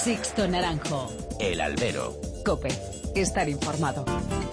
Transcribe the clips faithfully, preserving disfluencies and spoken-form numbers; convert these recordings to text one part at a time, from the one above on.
Sixto Naranjo. El Albero. COPE. Estar informado.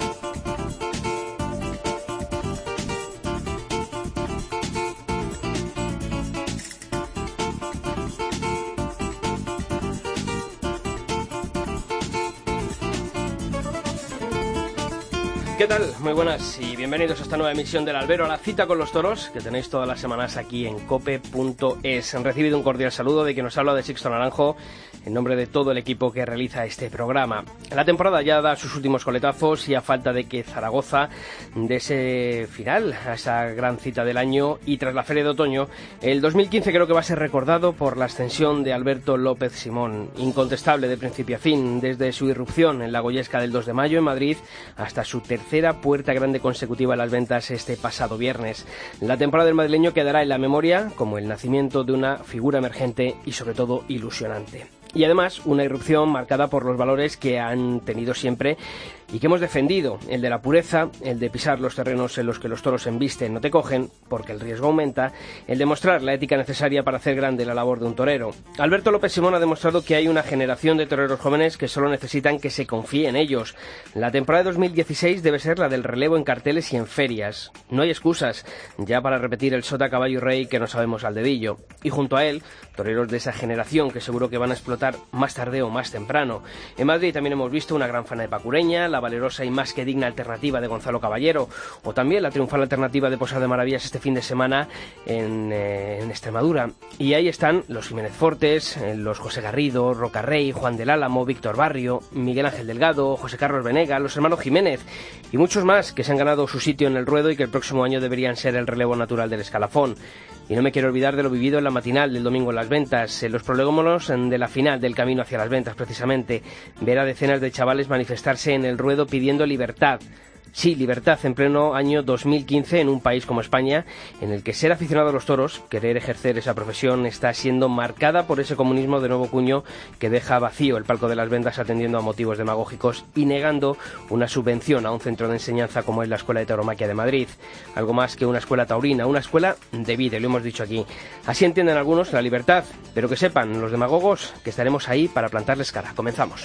¿Qué tal? Muy buenas y bienvenidos a esta nueva emisión del Albero, a la cita con los toros, que tenéis todas las semanas aquí en cope punto es. Han recibido un cordial saludo de quien nos habla, de Sixto Naranjo, en nombre de todo el equipo que realiza este programa. La temporada ya da sus últimos coletazos y a falta de que Zaragoza de ese final, a esa gran cita del año, y tras la Feria de Otoño, el dos mil quince creo que va a ser recordado por la ascensión de Alberto López Simón, incontestable de principio a fin, desde su irrupción en la Goyesca del dos de mayo en Madrid hasta su tercera puerta grande consecutiva en las ventas este pasado viernes. La temporada del madrileño quedará en la memoria como el nacimiento de una figura emergente y sobre todo ilusionante. Y además una irrupción marcada por los valores que han tenido siempre y que hemos defendido, el de la pureza, el de pisar los terrenos en los que los toros embisten no te cogen, porque el riesgo aumenta, el de mostrar la ética necesaria para hacer grande la labor de un torero. Alberto López Simón ha demostrado que hay una generación de toreros jóvenes que solo necesitan que se confíe en ellos. La temporada de dos mil dieciséis debe ser la del relevo en carteles y en ferias. No hay excusas ya para repetir el sota, caballo y rey que no sabemos al dedillo. Y junto a él, toreros de esa generación que seguro que van a explotar más tarde o más temprano. En Madrid también hemos visto una gran fana de Pacureña, la valerosa y más que digna alternativa de Gonzalo Caballero, o también la triunfal alternativa de Posada de Maravillas este fin de semana en, eh, en Extremadura. Y ahí están los Jiménez Fortes, eh, los José Garrido, Roca Rey, Juan del Álamo, Víctor Barrio, Miguel Ángel Delgado, José Carlos Venega, los hermanos Jiménez y muchos más que se han ganado su sitio en el ruedo y que el próximo año deberían ser el relevo natural del escalafón. Y no me quiero olvidar de lo vivido en la matinal del domingo en las ventas, en los prolegómenos de la final del camino hacia las ventas precisamente, ver a decenas de chavales manifestarse en el ruedo pidiendo libertad. Sí, libertad en pleno año dos mil quince en un país como España, en el que ser aficionado a los toros, querer ejercer esa profesión, está siendo marcada por ese comunismo de nuevo cuño que deja vacío el palco de las ventas atendiendo a motivos demagógicos y negando una subvención a un centro de enseñanza como es la Escuela de Tauromaquia de Madrid. Algo más que una escuela taurina, una escuela de vida, lo hemos dicho aquí. Así entienden algunos la libertad, pero que sepan los demagogos que estaremos ahí para plantarles cara. Comenzamos.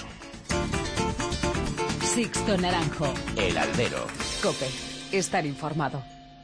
Sixto Naranjo. El Albero. COPE. Estar informado.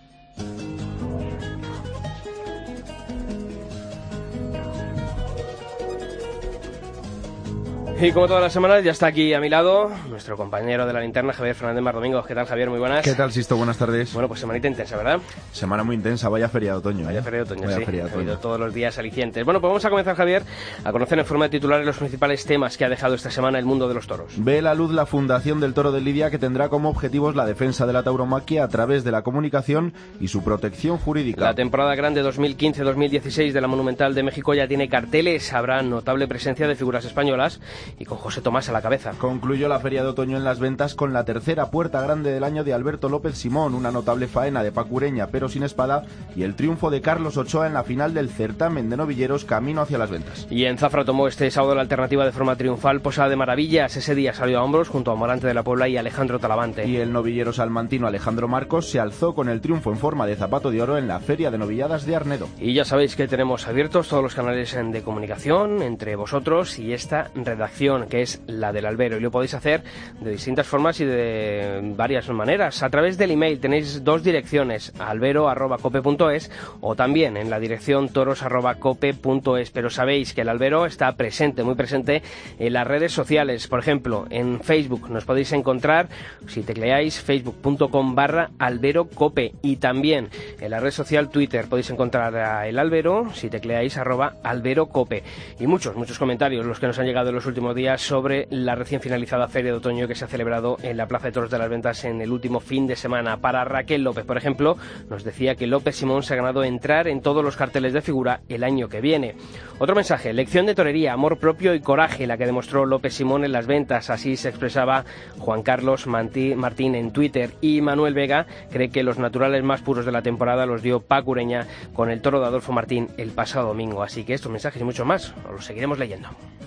Y como todas las semanas, ya está aquí a mi lado nuestro compañero de la linterna, Javier Fernández Mardomingos. ¿Qué tal, Javier? Muy buenas. ¿Qué tal, Sisto? Buenas tardes. Bueno, pues semanita intensa, ¿verdad? Semana muy intensa, vaya feria de otoño. Vaya ¿eh? feria de otoño, vaya sí. Feria de otoño. Ha habido todos los días alicientes. Bueno, pues vamos a comenzar, Javier, a conocer en forma de titulares los principales temas que ha dejado esta semana el mundo de los toros. Ve la luz la Fundación del Toro de Lidia, que tendrá como objetivos la defensa de la tauromaquia a través de la comunicación y su protección jurídica. La temporada grande dos mil quince dos mil dieciséis de la Monumental de México ya tiene carteles. Habrá notable presencia de figuras españolas y con José Tomás a la cabeza. Concluyó la feria de otoño en las ventas con la tercera puerta grande del año de Alberto López Simón, una notable faena de Pacureña pero sin espada, y el triunfo de Carlos Ochoa en la final del certamen de novilleros camino hacia las ventas. Y en Zafra tomó este sábado la alternativa de forma triunfal Posada de Maravillas. Ese día salió a hombros junto a Morante de la Puebla y Alejandro Talavante. Y el novillero salmantino Alejandro Marcos se alzó con el triunfo en forma de zapato de oro en la feria de novilladas de Arnedo. Y ya sabéis que tenemos abiertos todos los canales de comunicación entre vosotros y esta redacción que es la del Albero, y lo podéis hacer de distintas formas y de varias maneras. A través del email tenéis dos direcciones, albero arroba cope punto es o también en la dirección toros arroba cope punto es. Pero sabéis que el Albero está presente, muy presente en las redes sociales. Por ejemplo, en Facebook nos podéis encontrar si tecleáis facebook punto com barra alberocope, y también en la red social Twitter podéis encontrar a el Albero si tecleáis arroba alberocope. Y muchos, muchos comentarios los que nos han llegado en los últimos días sobre la recién finalizada Feria de Otoño que se ha celebrado en la Plaza de Toros de las Ventas en el último fin de semana. Para Raquel López, por ejemplo, nos decía que López Simón se ha ganado entrar en todos los carteles de figura el año que viene. Otro mensaje: lección de torería, amor propio y coraje, la que demostró López Simón en las ventas. Así se expresaba Juan Carlos Martín en Twitter. Y Manuel Vega cree que los naturales más puros de la temporada los dio Pacureña con el toro de Adolfo Martín el pasado domingo. Así que estos mensajes y mucho más los seguiremos leyendo.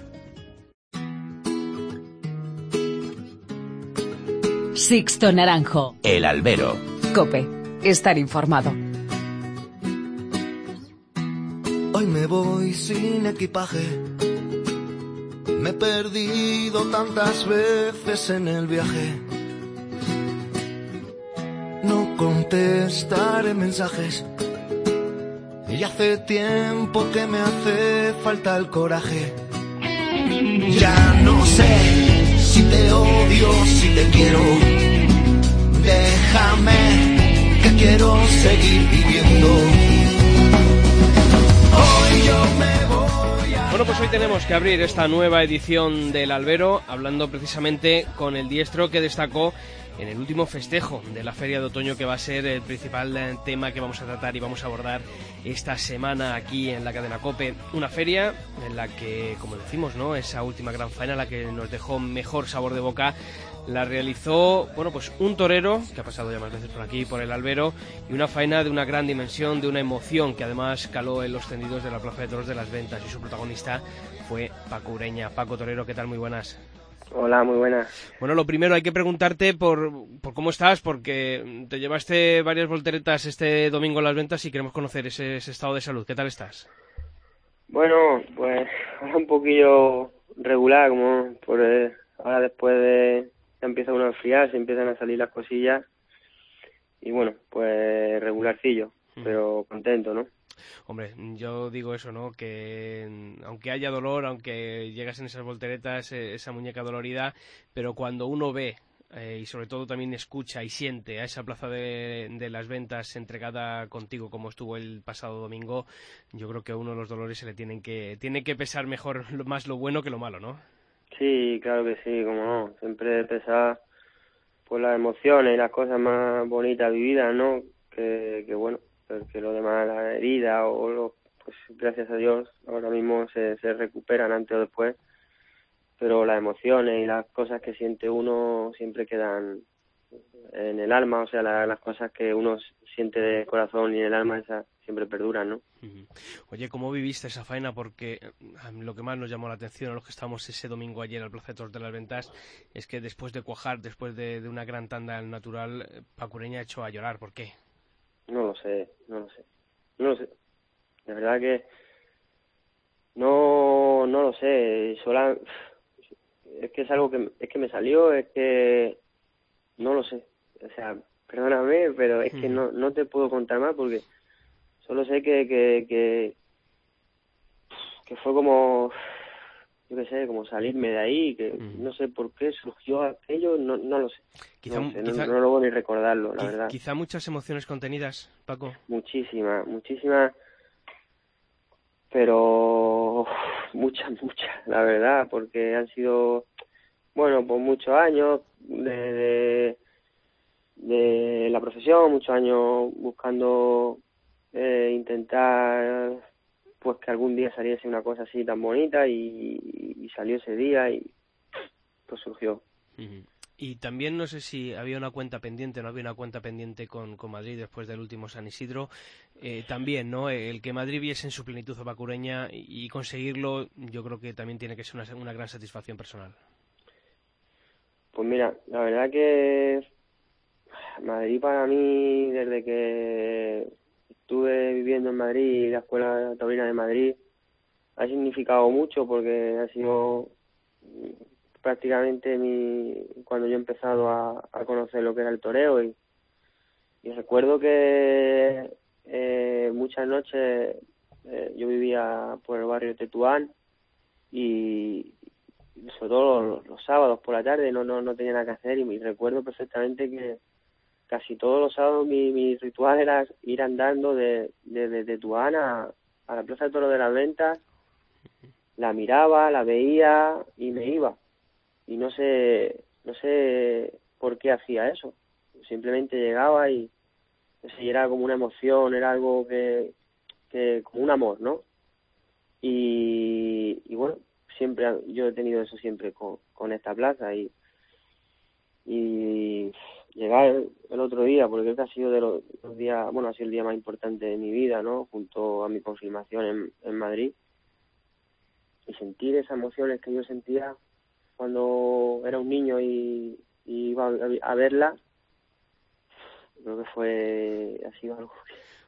Sixto Naranjo. El Albero. COPE. Estar informado. Hoy me voy sin equipaje. Me he perdido tantas veces en el viaje. No contestaré mensajes. Y hace tiempo que me hace falta el coraje. Ya no sé si te odio, si te quiero. Déjame, que quiero seguir viviendo. Hoy yo me voy a... Bueno, pues hoy tenemos que abrir esta nueva edición del Albero hablando precisamente con el diestro que destacó en el último festejo de la Feria de Otoño, que va a ser el principal tema que vamos a tratar y vamos a abordar esta semana aquí en la cadena COPE. Una feria en la que, como decimos, ¿no?, esa última gran faena, la que nos dejó mejor sabor de boca, la realizó, bueno, pues un torero que ha pasado ya más veces por aquí, por el Albero, y una faena de una gran dimensión, de una emoción que además caló en los tendidos de la Plaza de Toros de las Ventas, y su protagonista fue Paco Ureña. Paco Torero, ¿qué tal? Muy buenas. Hola, muy buenas. Bueno, lo primero hay que preguntarte por, por cómo estás, porque te llevaste varias volteretas este domingo en las Ventas y queremos conocer ese, ese estado de salud. ¿Qué tal estás? Bueno, pues ahora un poquillo regular, como por eh, ahora después de ya empieza uno a enfriar, se empiezan a salir las cosillas y bueno, pues regularcillo, mm. pero contento, ¿no? Hombre, yo digo eso, ¿no? Que aunque haya dolor, aunque llegas en esas volteretas, esa muñeca dolorida, pero cuando uno ve eh, y sobre todo también escucha y siente a esa Plaza de, de las Ventas entregada contigo como estuvo el pasado domingo, yo creo que a uno de los dolores se le tienen que tiene que pesar mejor más lo bueno que lo malo, ¿no? Sí, claro que sí, como no, siempre pesa pues las emociones y las cosas más bonitas vividas, ¿no? Que, que bueno, porque lo demás, la herida o lo, pues gracias a Dios ahora mismo se, se recuperan antes o después, pero las emociones y las cosas que siente uno siempre quedan en el alma, o sea, la, las cosas que uno siente de corazón y en el alma, esas siempre perduran, ¿no? Oye, ¿cómo viviste esa faena? Porque lo que más nos llamó la atención a los que estábamos ese domingo ayer al Plaza de Toros de las Ventas es que después de cuajar, después de, de una gran tanda al natural, Paco Ureña ha hecho a llorar. ¿Por qué? No lo sé, no lo sé, no lo sé. La verdad que no, no lo sé. Sola, es que es algo que es que me salió, es que no lo sé. O sea, perdóname, pero es que no, no te puedo contar más porque solo sé que que que, que fue como, yo qué sé, como salirme de ahí, que uh-huh. no sé por qué surgió aquello, no, no lo sé. Quizá, no, sé quizá, no, no logro ni recordarlo, la qui- verdad. Quizá muchas emociones contenidas, Paco. Muchísimas, muchísimas, pero muchas, muchas, la verdad, porque han sido, bueno, pues muchos años de, de, de la profesión, muchos años buscando eh, intentar pues que algún día saliese una cosa así tan bonita y, y salió ese día y pues surgió. Uh-huh. Y también no sé si había una cuenta pendiente, no había una cuenta pendiente con, con Madrid después del último San Isidro. Eh, también, ¿no? El que Madrid viese en su plenitud a Paco Ureña y, y conseguirlo, yo creo que también tiene que ser una, una gran satisfacción personal. Pues mira, la verdad que Madrid para mí, desde que estuve viviendo en Madrid, la Escuela Taurina de Madrid, ha significado mucho porque ha sido prácticamente mi cuando yo he empezado a, a conocer lo que era el toreo y, y recuerdo que eh, muchas noches eh, yo vivía por el barrio de Tetuán y sobre todo los, los sábados por la tarde no no no tenía nada que hacer y me recuerdo perfectamente que casi todos los sábados mi, mi ritual era ir andando de, de, de Tetuán a, a la Plaza de Toros de las Ventas, la miraba, la veía y me iba. Y no sé, no sé por qué hacía eso. Simplemente llegaba y, no sé, y era como una emoción, era algo que, que como un amor, ¿no? Y, y bueno, siempre yo he tenido eso siempre con, con esta plaza y, y llegar el, el otro día, porque creo que ha sido de los, los días, bueno, ha sido el día más importante de mi vida, ¿no? Junto a mi confirmación en, en Madrid. Y sentir esas emociones que yo sentía cuando era un niño y, y iba a verla, creo que fue, ha sido algo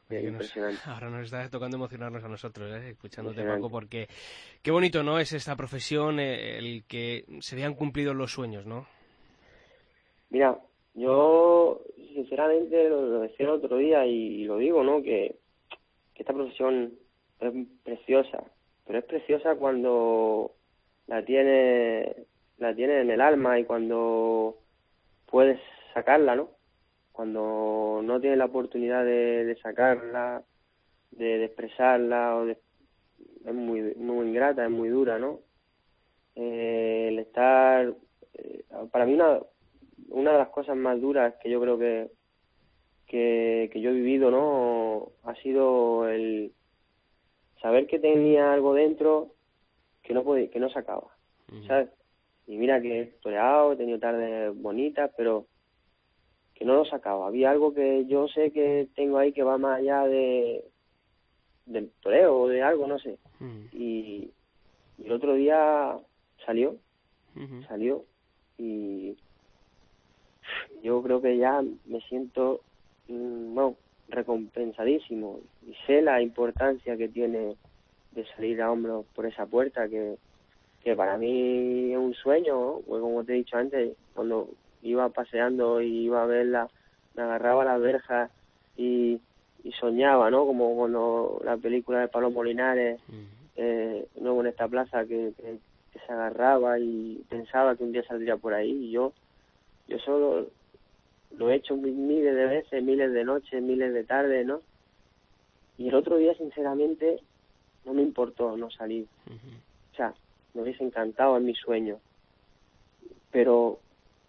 Oye, que nos, impresionante. ahora nos está tocando emocionarnos a nosotros, ¿eh? Escuchándote, Paco, porque qué bonito, ¿no? Es esta profesión, eh, el que se vean cumplidos los sueños, ¿no? Mira, yo sinceramente lo, lo decía el otro día y, y lo digo, ¿no? Que, que esta profesión es preciosa, pero es preciosa cuando la tiene la tiene en el alma y cuando puedes sacarla, ¿no? Cuando no tienes la oportunidad de, de sacarla, de, de expresarla, o de, es muy muy ingrata, es muy dura, ¿no? Eh, el estar, eh, para mí una una de las cosas más duras que yo creo que que, que yo he vivido, ¿no? Ha sido el saber que tenía algo dentro que no podía, que no sacaba, uh-huh. ¿sabes? Y mira que he toreado, he tenido tardes bonitas, pero que no lo sacaba. Había algo que yo sé que tengo ahí que va más allá de del toreo o de algo, no sé. Uh-huh. Y, y el otro día salió, uh-huh. salió y yo creo que ya me siento, no, recompensadísimo y sé la importancia que tiene de salir a hombros por esa puerta que, que para mí es un sueño, ¿no? Pues como te he dicho antes, cuando iba paseando y iba a verla, me agarraba a las verjas y, y soñaba, ¿no? Como cuando la película de Pablo Molinares, uh-huh. eh, luego en esta plaza que, que, que se agarraba y pensaba que un día saldría por ahí y yo, yo solo lo he hecho miles de veces, miles de noches, miles de tardes, ¿no? Y el otro día, sinceramente, no me importó no salir. Uh-huh. O sea, me hubiese encantado en mi sueño. Pero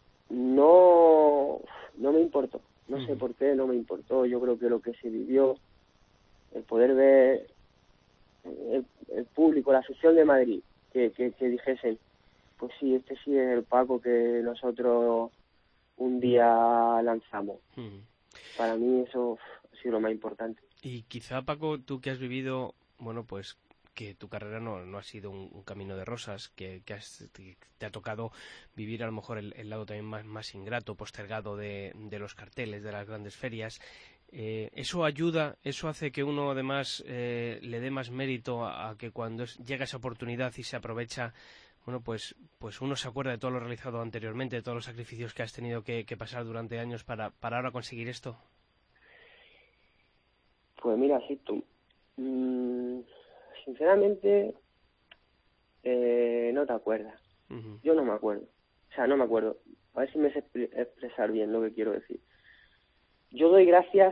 no, no me importó. No uh-huh. sé por qué, no me importó. Yo creo que lo que se vivió, el poder ver el, el público, la sección de Madrid, que, que, que dijesen, pues sí, este sí es el Paco que nosotros un día lanzamos. Uh-huh. Para mí eso ha sido lo más importante. Y quizá, Paco, tú que has vivido, bueno, pues que tu carrera no, no ha sido un, un camino de rosas, que, que, has, que te ha tocado vivir a lo mejor el, el lado también más, más ingrato, postergado de, de los carteles, de las grandes ferias. Eh, ¿Eso ayuda, eso hace que uno además eh, le dé más mérito a, a que cuando es, llega esa oportunidad y se aprovecha, bueno, pues pues uno se acuerda de todo lo realizado anteriormente, de todos los sacrificios que has tenido que, que pasar durante años para, para ahora conseguir esto? Pues mira, sí, tú. Mm, sinceramente, eh, no te acuerdas. Uh-huh. Yo no me acuerdo. O sea, no me acuerdo. A ver si me sé expresar bien lo que quiero decir. Yo doy gracias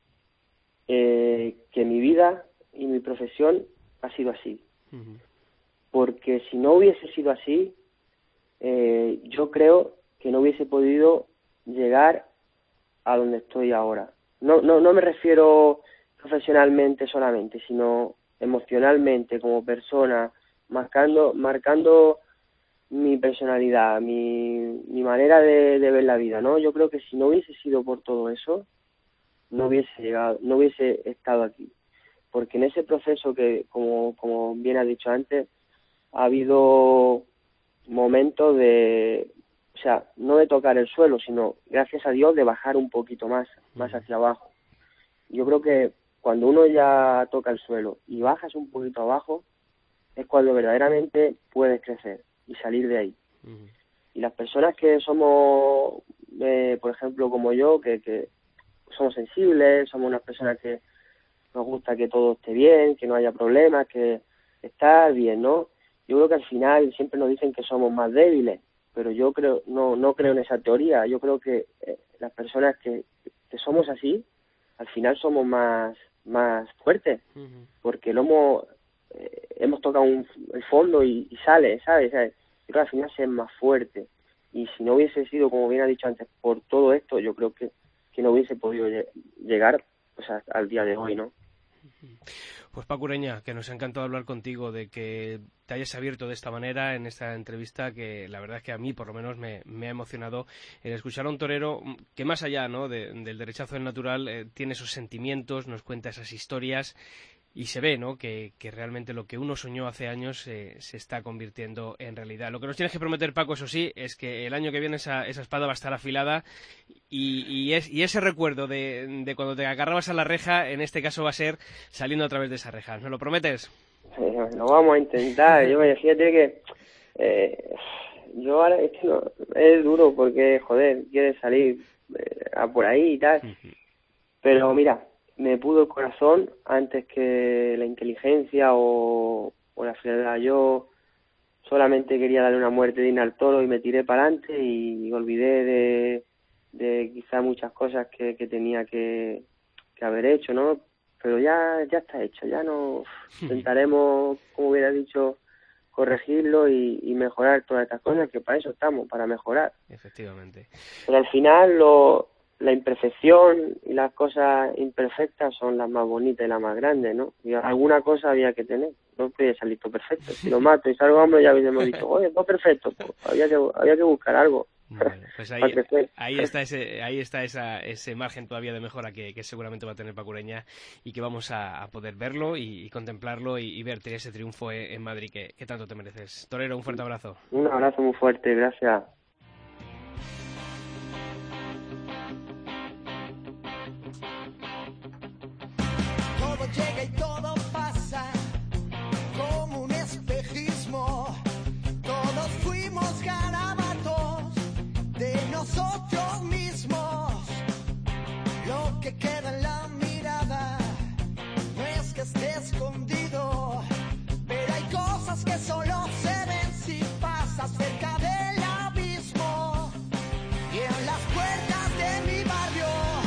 eh, que mi vida y mi profesión ha sido así. Uh-huh. Porque si no hubiese sido así, eh, yo creo que no hubiese podido llegar a donde estoy ahora. No, no, no me refiero profesionalmente solamente, sino emocionalmente, como persona, marcando, marcando mi personalidad, mi, mi manera de, de ver la vida, ¿no? Yo creo que si no hubiese sido por todo eso, no hubiese llegado, no hubiese estado aquí. Porque en ese proceso que, como, como bien has dicho antes, ha habido momentos de, o sea, no de tocar el suelo, sino, gracias a Dios, de bajar un poquito más, más hacia abajo. Yo creo que cuando uno ya toca el suelo y bajas un poquito abajo, es cuando verdaderamente puedes crecer y salir de ahí. Uh-huh. Y las personas que somos, eh, por ejemplo, como yo, que, que somos sensibles, somos unas personas que nos gusta que todo esté bien, que no haya problemas, que estar bien, ¿no? Yo creo que al final siempre nos dicen que somos más débiles, pero yo creo no no creo en esa teoría. Yo creo que eh, las personas que, que somos así, al final somos más más fuertes, uh-huh. porque lo hemos eh, hemos tocado un, el fondo y, y sale, ¿sabes? ¿sabes? Yo creo que al final se es más fuerte. Y si no hubiese sido, como bien ha dicho antes, por todo esto, yo creo que, que no hubiese podido llegar pues, a, al día de hoy, ¿no? Pues Paco Ureña, que nos ha encantado hablar contigo, de que te hayas abierto de esta manera en esta entrevista, que la verdad es que a mí por lo menos me, me ha emocionado el escuchar a un torero que más allá, ¿no?, de, del derechazo del natural, eh, tiene esos sentimientos, nos cuenta esas historias y se ve, ¿no?, que, que realmente lo que uno soñó hace años eh, se está convirtiendo en realidad. Lo que nos tienes que prometer, Paco, eso sí, es que el año que viene esa, esa espada va a estar afilada y, y, es, y ese recuerdo de, de cuando te agarrabas a la reja, en este caso va a ser saliendo a través de esa reja. ¿Me lo prometes? Sí, lo vamos a intentar. Yo me fíjate que eh, yo ahora es, que no, es duro porque, joder, quieres salir eh, a por ahí y tal. Uh-huh. Pero mira, me pudo el corazón antes que la inteligencia o, o la frialdad. Yo solamente quería darle una muerte digna al toro y me tiré para adelante y olvidé de, de quizá muchas cosas que, que tenía que, que haber hecho, ¿no? Pero ya ya está hecho, ya no intentaremos, como hubiera dicho, corregirlo y, y mejorar todas estas cosas, que para eso estamos, para mejorar. Efectivamente. Pero al final lo... la imperfección y las cosas imperfectas son las más bonitas y las más grandes, ¿no? Y alguna cosa había que tener, no podía salir todo perfecto. Si lo mato y salgo hombre, ya habíamos dicho, oye, todo perfecto, pues había que había que buscar algo. Bueno, pues ahí, ahí está ese ahí está esa, ese margen todavía de mejora que, que seguramente va a tener Paco Ureña y que vamos a, a poder verlo y, y contemplarlo y, y verte ese triunfo en Madrid que, que tanto te mereces. Torero, un fuerte abrazo. Un abrazo muy fuerte, gracias. Llega y todo pasa como un espejismo. Todos fuimos garabatos de nosotros mismos. Lo que queda en la mirada no es que esté escondido, pero hay cosas que solo se ven si pasas cerca del abismo. Y en las puertas de mi barrio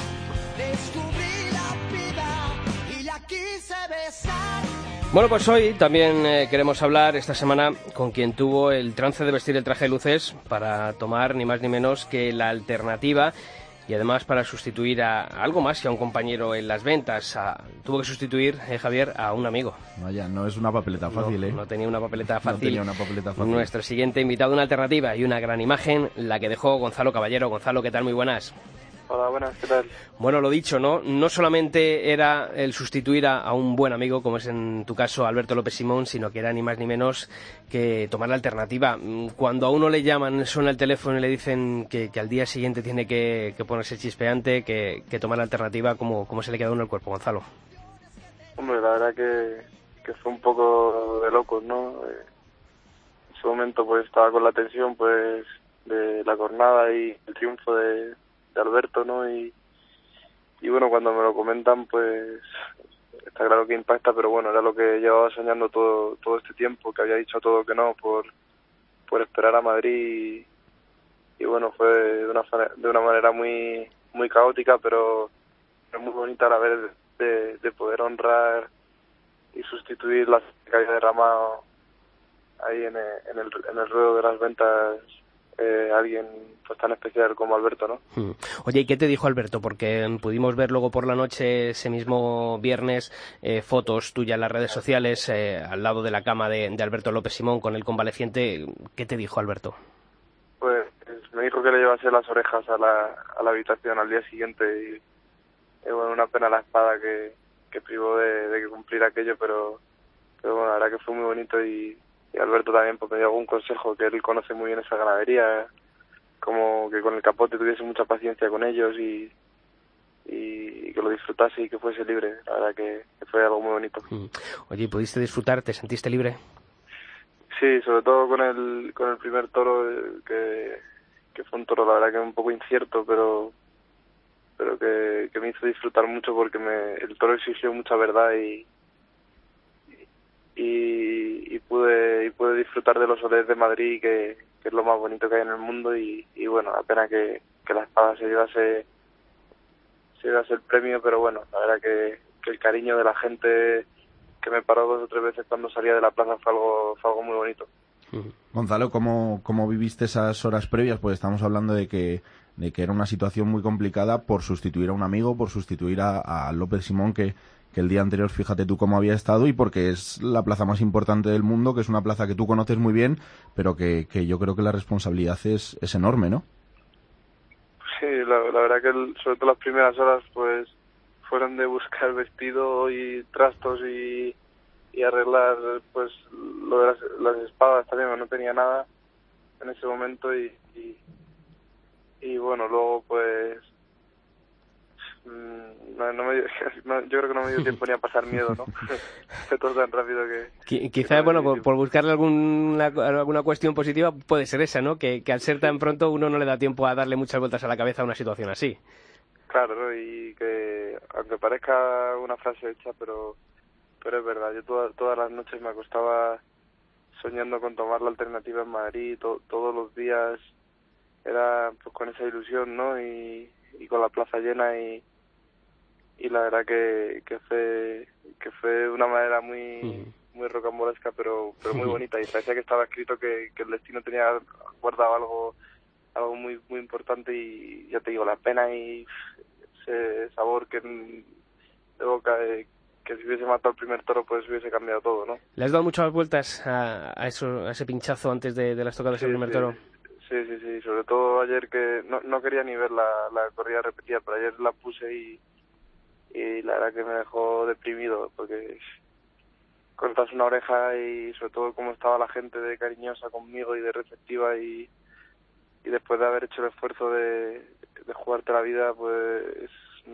descubrí la vida y la quise besar. Bueno, pues hoy también eh, queremos hablar esta semana con quien tuvo el trance de vestir el traje de luces para tomar ni más ni menos que la alternativa y además para sustituir a, a algo más que a un compañero en las ventas. A, tuvo que sustituir, eh, Javier, a un amigo. Vaya, no es una papeleta fácil, no, ¿eh? No tenía una papeleta fácil. No tenía una papeleta fácil. Nuestro siguiente invitado, una alternativa y una gran imagen, la que dejó Gonzalo Caballero. Gonzalo, ¿qué tal? Muy buenas. Hola, buenas, ¿qué tal? Bueno, lo dicho, ¿no? No solamente era el sustituir a, a un buen amigo, como es en tu caso Alberto López Simón, sino que era ni más ni menos que tomar la alternativa. Cuando a uno le llaman, suena el teléfono y le dicen que, que al día siguiente tiene que, que ponerse chispeante, que, que tomar la alternativa, ¿cómo, cómo se le queda a uno el cuerpo, Gonzalo? Hombre, la verdad que, que fue un poco de locos, ¿no? Eh, en ese momento pues estaba con la tensión pues de la jornada y el triunfo de... de Alberto, ¿no? Y, y bueno, cuando me lo comentan, pues está claro que impacta, pero bueno, era lo que llevaba soñando todo todo este tiempo, que había dicho todo que no por por esperar a Madrid y, y bueno, fue de una de una manera muy muy caótica, pero es muy bonita a la vez de, de poder honrar y sustituir la que había derramado ahí en el, en el, en el ruedo de las ventas. Eh, alguien pues tan especial como Alberto, ¿no? Hmm. Oye, ¿y qué te dijo Alberto? Porque pudimos ver luego por la noche, ese mismo viernes, eh, fotos tuyas en las redes sociales eh, al lado de la cama de, de Alberto López Simón con el convaleciente. ¿Qué te dijo Alberto? Pues me dijo que le llevase las orejas a la, a la habitación al día siguiente y, y bueno, una pena la espada que, que privó de, de que cumplir aquello, pero, pero bueno, la verdad que fue muy bonito y Y Alberto también pues me dio algún consejo, que él conoce muy bien esa ganadería, como que con el capote tuviese mucha paciencia con ellos y, y que lo disfrutase y que fuese libre. La verdad que, que fue algo muy bonito. Oye, ¿pudiste disfrutar? ¿Te sentiste libre? Sí, sobre todo con el con el primer toro, que, que fue un toro la verdad que un poco incierto, pero pero que, que me hizo disfrutar mucho porque me, el toro exigió mucha verdad y Y, y pude y pude disfrutar de los soles de Madrid, que, que es lo más bonito que hay en el mundo y, y bueno, la pena que, que la espada se llevase se llevase el premio, pero bueno, la verdad que, que el cariño de la gente que me paró dos o tres veces cuando salía de la plaza fue algo fue algo muy bonito. Gonzalo, ¿cómo, cómo viviste esas horas previas? Pues estamos hablando de que de que era una situación muy complicada por sustituir a un amigo, por sustituir a, a López Simón, que que el día anterior, fíjate tú cómo había estado, y porque es la plaza más importante del mundo, que es una plaza que tú conoces muy bien, pero que, que yo creo que la responsabilidad es, es enorme, ¿no? Sí, la, la verdad que el, sobre todo las primeras horas, pues fueron de buscar vestido y trastos y, y arreglar pues lo de las, las espadas también, no tenía nada en ese momento y, y, y bueno, luego pues no, no me dio, no, yo creo que no me dio tiempo ni a pasar miedo, ¿no? Fue todo tan rápido que... Qu quizá, bueno, por, por buscarle alguna, alguna cuestión positiva puede ser esa, ¿no? Que, que al ser tan pronto uno no le da tiempo a darle muchas vueltas a la cabeza a una situación así. Claro, ¿no? Y que, aunque parezca una frase hecha, pero pero es verdad, yo toda, todas las noches me acostaba soñando con tomar la alternativa en Madrid, to, todos los días era pues con esa ilusión, ¿no? Y, y con la plaza llena y y la verdad que, que fue que fue de una manera muy mm. muy rocambolesca pero pero muy bonita y parecía que estaba escrito que, que el destino tenía guardado algo algo muy muy importante y ya te digo, la pena y ese sabor que de boca de, que si hubiese matado el primer toro pues hubiese cambiado todo, ¿no? ¿Le has dado muchas vueltas a, a eso, a ese pinchazo antes de, de las tocadas del sí, primer sí. toro? Sí, sí, sí, sobre todo ayer que no, no quería ni ver la, la corrida repetida, pero ayer la puse y y la verdad que me dejó deprimido porque cortas una oreja y sobre todo cómo estaba la gente de cariñosa conmigo y de receptiva y, y después de haber hecho el esfuerzo de, de jugarte la vida pues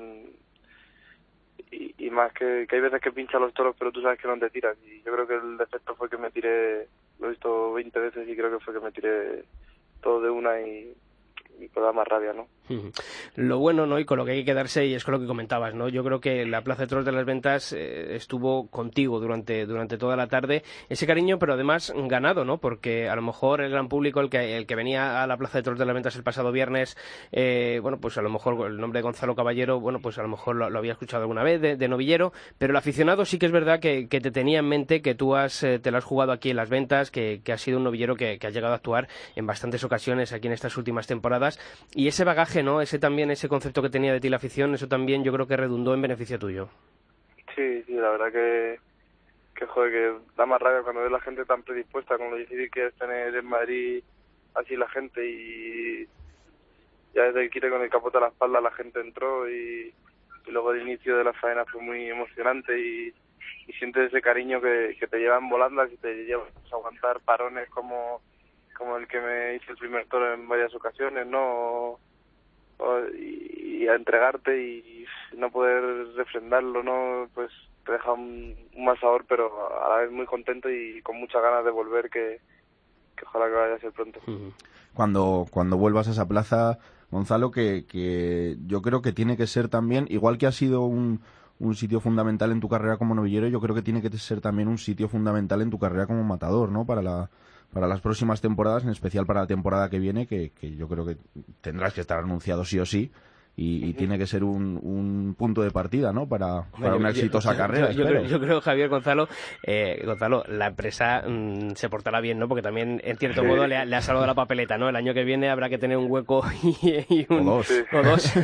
y, y más que, que hay veces que pincha los toros pero tú sabes que no te tiras y yo creo que el defecto fue que me tiré, lo he visto veinte veces y creo que fue que me tiré todo de una y y pues da más rabia, ¿no? Lo bueno, ¿no? Y con lo que hay que quedarse, y es con lo que comentabas, ¿no? Yo creo que la Plaza de Toros de las Ventas eh, estuvo contigo durante durante toda la tarde. Ese cariño, pero además ganado, ¿no? Porque a lo mejor el gran público, el que el que venía a la Plaza de Toros de las Ventas el pasado viernes, eh, bueno, pues a lo mejor el nombre de Gonzalo Caballero, bueno, pues a lo mejor lo, lo había escuchado alguna vez, de, de novillero, pero el aficionado sí que es verdad que, que te tenía en mente, que tú has, eh, te lo has jugado aquí en las Ventas, que, que has sido un novillero que, que has llegado a actuar en bastantes ocasiones aquí en estas últimas temporadas. Y ese bagaje, ¿no? Ese también, ese concepto que tenía de ti la afición, eso también yo creo que redundó en beneficio tuyo. Sí, sí, la verdad que, que joder, que da más rabia cuando ves la gente tan predispuesta con lo difícil que es tener en Madrid así la gente y ya desde el quite con el capote a la espalda la gente entró y, y luego el inicio de la faena fue muy emocionante y, y sientes ese cariño que, que te llevan volando y te llevan a aguantar parones como como el que me hizo el primer toro en varias ocasiones, ¿no? O, o, y, y a entregarte y no poder refrendarlo, ¿no? Pues te deja un, un mal sabor, pero a la vez muy contento y con muchas ganas de volver, que, que ojalá que vaya a ser pronto. Cuando, cuando vuelvas a esa plaza, Gonzalo, que, que yo creo que tiene que ser también, igual que ha sido un, un sitio fundamental en tu carrera como novillero, yo creo que tiene que ser también un sitio fundamental en tu carrera como matador, ¿no? Para la para las próximas temporadas, en especial para la temporada que viene, que, que yo creo que tendrás que estar anunciado sí o sí, y, y tiene que ser un, un punto de partida, ¿no? Para, para una exitosa yo, carrera. Yo, yo, creo, yo creo, Javier, Gonzalo, eh, Gonzalo, la empresa mmm, se portará bien, ¿no? Porque también, en cierto modo, le ha, le ha salvado la papeleta, ¿no? El año que viene habrá que tener un hueco y, y un... O dos. Sí. O dos. sí,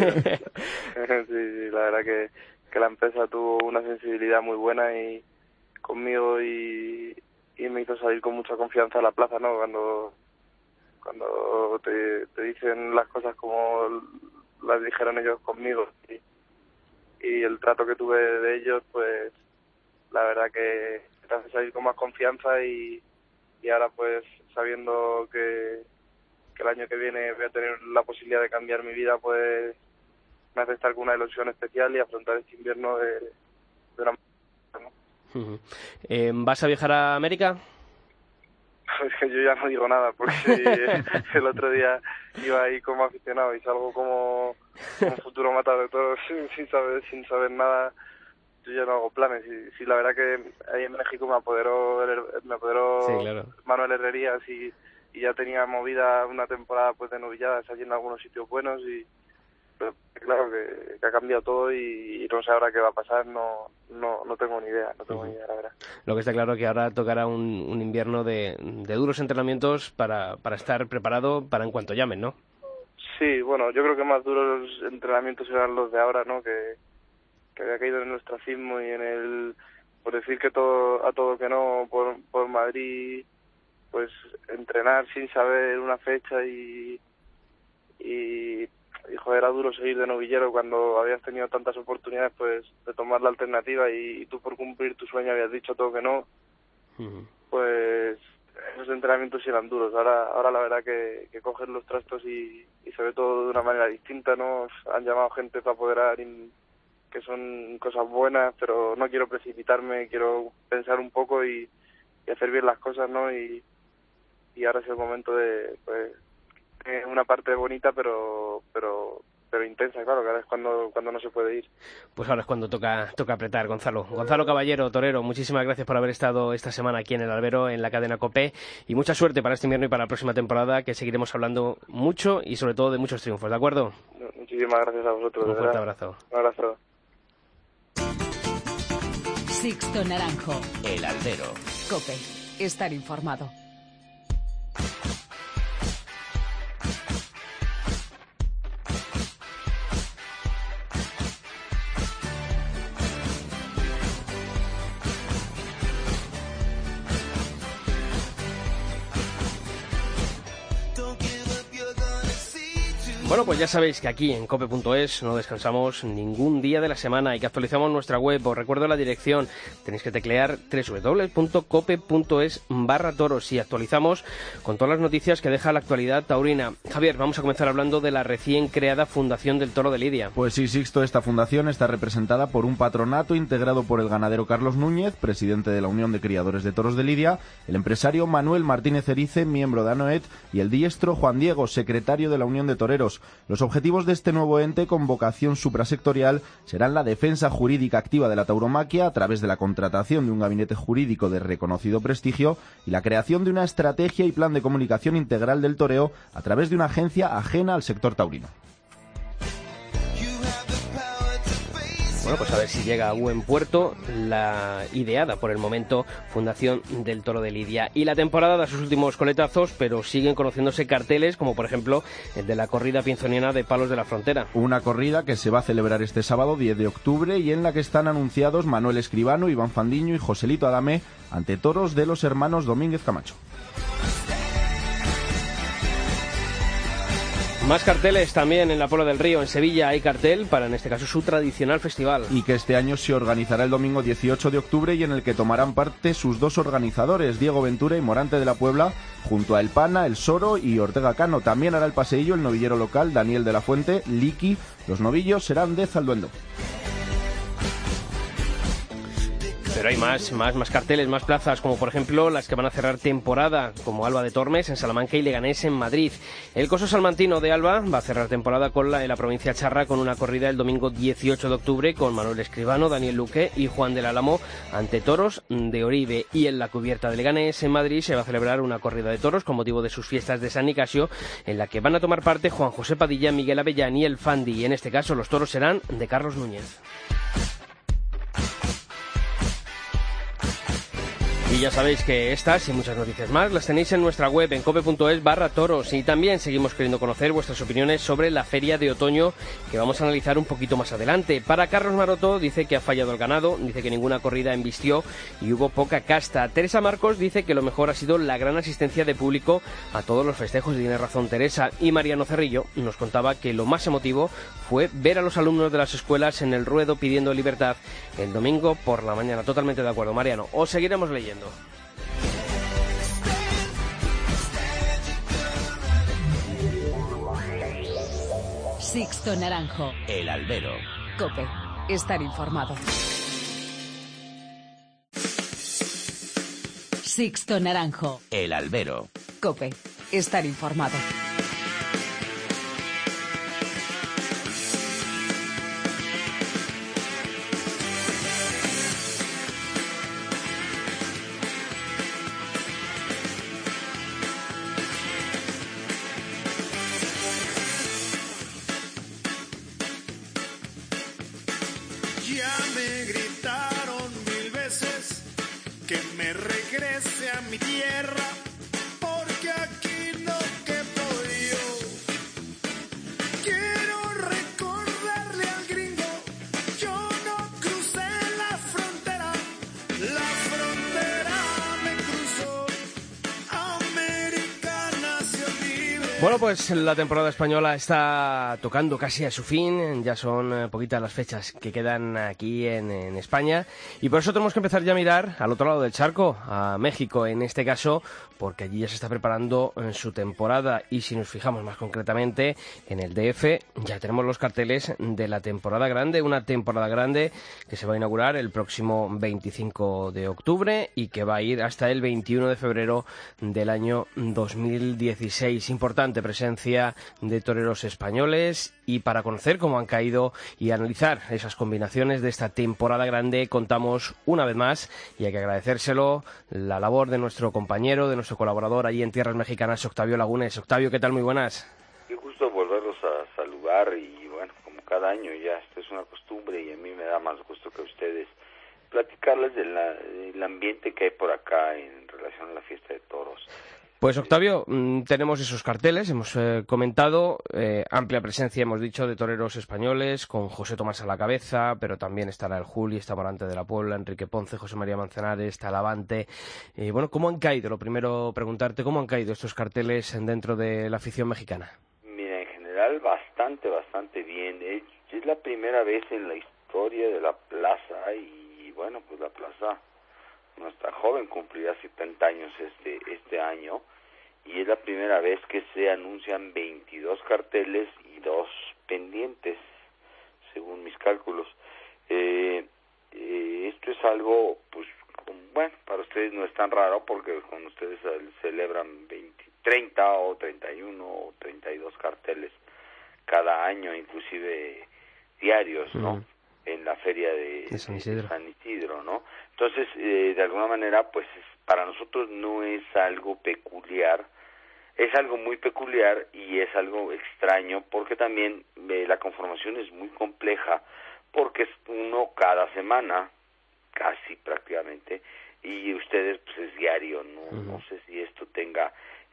sí, la verdad que, que la empresa tuvo una sensibilidad muy buena y conmigo y... y me hizo salir con mucha confianza a la plaza, ¿no? Cuando cuando te, te dicen las cosas como las dijeron ellos conmigo y, y el trato que tuve de ellos, pues la verdad que te hace salir con más confianza y, y ahora pues sabiendo que, que el año que viene voy a tener la posibilidad de cambiar mi vida, pues me hace estar con una ilusión especial y afrontar este invierno de, de una manera, ¿no? Uh-huh. Eh, ¿Vas a viajar a América? Es que yo ya no digo nada porque el otro día iba ahí como aficionado y salgo como, como futuro matador de toros sin, sin saber sin saber nada. Yo ya no hago planes y sí, la verdad que ahí en México me apoderó me apoderó sí, claro. Manuel Herrerías y, y ya tenía movida una temporada pues de novilladas allí en algunos sitios buenos y pero claro que, que ha cambiado todo y, y no sé ahora qué va a pasar, no no no tengo ni idea, no tengo uh-huh. ni idea, la verdad. Lo que está claro es que ahora tocará un, un invierno de, de duros entrenamientos para, para estar preparado para en cuanto llamen, ¿no? Sí, bueno, yo creo que más duros entrenamientos serán los de ahora, ¿no? Que, que había caído en el ostracismo y en el, por decir que todo a todo que no por, por Madrid, pues entrenar sin saber una fecha y y y joder, era duro seguir de novillero cuando habías tenido tantas oportunidades pues de tomar la alternativa y, y tú por cumplir tu sueño habías dicho todo que no. Uh-huh. Pues esos entrenamientos sí eran duros. Ahora ahora la verdad que, que coges los trastos y, y se ve todo de una manera distinta, ¿no? Han llamado gente para apoderar y, que son cosas buenas, pero no quiero precipitarme, quiero pensar un poco y, y hacer bien las cosas, ¿no? Y, y ahora es el momento de, pues, eh, una parte bonita, pero pero pero intensa, claro, que ahora es cuando cuando no se puede ir. Pues ahora es cuando toca toca apretar, Gonzalo. Gonzalo Caballero, torero, muchísimas gracias por haber estado esta semana aquí en el Albero, en la cadena COPE, y mucha suerte para este invierno y para la próxima temporada, que seguiremos hablando mucho y sobre todo de muchos triunfos, ¿de acuerdo? Muchísimas gracias a vosotros. Un fuerte abrazo. Un abrazo. Sixto Naranjo. El Albero. COPE. Estar informado. Bueno, pues ya sabéis que aquí en cope punto es no descansamos ningún día de la semana y que actualizamos nuestra web. Os recuerdo la dirección, tenéis que teclear doble u doble u doble u punto cope punto es barra toros y actualizamos con todas las noticias que deja la actualidad taurina. Javier, vamos a comenzar hablando de la recién creada Fundación del Toro de Lidia. Pues sí, Sixto, esta fundación está representada por un patronato integrado por el ganadero Carlos Núñez, presidente de la Unión de Criadores de Toros de Lidia, el empresario Manuel Martínez Erice, miembro de ANOET, y el diestro Juan Diego, secretario de la Unión de Toreros. Los objetivos de este nuevo ente con vocación suprasectorial serán la defensa jurídica activa de la tauromaquia a través de la contratación de un gabinete jurídico de reconocido prestigio y la creación de una estrategia y plan de comunicación integral del toreo a través de una agencia ajena al sector taurino. Bueno, pues a ver si llega a buen puerto la ideada por el momento Fundación del Toro de Lidia. Y la temporada da sus últimos coletazos, pero siguen conociéndose carteles, como por ejemplo el de la corrida pinzoniana de Palos de la Frontera. Una corrida que se va a celebrar este sábado diez de octubre y en la que están anunciados Manuel Escribano, Iván Fandiño y Joselito Adame ante toros de los hermanos Domínguez Camacho. Más carteles también en la Puebla del Río. En Sevilla hay cartel para, en este caso, su tradicional festival. Y que este año se organizará el domingo dieciocho de octubre y en el que tomarán parte sus dos organizadores, Diego Ventura y Morante de la Puebla, junto a El Pana, El Soro y Ortega Cano. También hará el paseillo el novillero local Daniel de la Fuente, Liki. Los novillos serán de Zalduendo. Pero hay más, más, más carteles, más plazas, como por ejemplo las que van a cerrar temporada, como Alba de Tormes en Salamanca y Leganés en Madrid. El Coso Salmantino de Alba va a cerrar temporada con la, en la provincia Charra con una corrida el domingo dieciocho de octubre con Manuel Escribano, Daniel Luque y Juan del Álamo ante toros de Oribe. Y en la cubierta de Leganés en Madrid se va a celebrar una corrida de toros con motivo de sus fiestas de San Nicasio, en la que van a tomar parte Juan José Padilla, Miguel Avellán y el Fandi. Y en este caso los toros serán de Carlos Núñez. Y ya sabéis que estas y muchas noticias más las tenéis en nuestra web en cope punto es barra toros y también seguimos queriendo conocer vuestras opiniones sobre la feria de otoño que vamos a analizar un poquito más adelante. Para Carlos Maroto dice que ha fallado el ganado, dice que ninguna corrida embistió y hubo poca casta. Teresa Marcos dice que lo mejor ha sido la gran asistencia de público a todos los festejos y tiene razón Teresa. Y Mariano Cerrillo nos contaba que lo más emotivo fue ver a los alumnos de las escuelas en el ruedo pidiendo libertad el domingo por la mañana. Totalmente de acuerdo, Mariano. Os seguiremos leyendo. Sixto Naranjo. El Albero. COPE. Estar informado. Sixto Naranjo. El Albero. COPE. Estar informado. Ya me gritaron mil veces que me regrese a mi tierra, porque aquí no quepo yo. Quiero recordarle al gringo, yo no crucé la frontera, la frontera me cruzó. América nació libre Bueno, pues la temporada española está tocando casi a su fin, ya son eh, poquitas las fechas que quedan aquí en, en España y por eso tenemos que empezar ya a mirar al otro lado del charco, a México en este caso, porque allí ya se está preparando eh, su temporada y si nos fijamos más concretamente en el D F ya tenemos los carteles de la temporada grande, una temporada grande que se va a inaugurar el próximo veinticinco de octubre y que va a ir hasta el veintiuno de febrero del año dos mil dieciséis. Importante presencia de toreros españoles y para conocer cómo han caído y analizar esas combinaciones de esta temporada grande contamos una vez más y hay que agradecérselo la labor de nuestro compañero, de nuestro colaborador allí en tierras mexicanas, Octavio Lagunes. Octavio, ¿qué tal? Muy buenas. Qué gusto volverlos a saludar y bueno, como cada año ya esto es una costumbre y a mí me da más gusto que a ustedes platicarles de la, del ambiente que hay por acá en relación a la fiesta de toros. Pues Octavio, tenemos esos carteles, hemos eh, comentado, eh, amplia presencia, hemos dicho, de toreros españoles, con José Tomás a la cabeza, pero también estará el Juli, está Morante de la Puebla, Enrique Ponce, José María Manzanares, Talavante. Eh, bueno, ¿cómo han caído? Lo primero, preguntarte, ¿cómo han caído estos carteles dentro de la afición mexicana? Mira, en general bastante, bastante bien. Es, es la primera vez en la historia de la plaza y bueno, pues la plaza... Nuestra joven cumplirá setenta años este este año y es la primera vez que se anuncian veintidós carteles y dos pendientes, según mis cálculos. Eh, eh, esto es algo, pues, bueno, para ustedes no es tan raro porque con ustedes celebran veinte, treinta o treinta y uno o treinta y dos carteles cada año, inclusive diarios, ¿no? Mm. En la feria de, de San Isidro, de San Isidro, ¿no? Entonces, eh, de alguna manera, pues, para nosotros no es algo peculiar, es algo muy peculiar y es algo extraño, porque también eh, la conformación es muy compleja, porque es uno cada semana, casi prácticamente, y ustedes, pues, es diario, ¿no? Uh-huh. No sé si esto tenga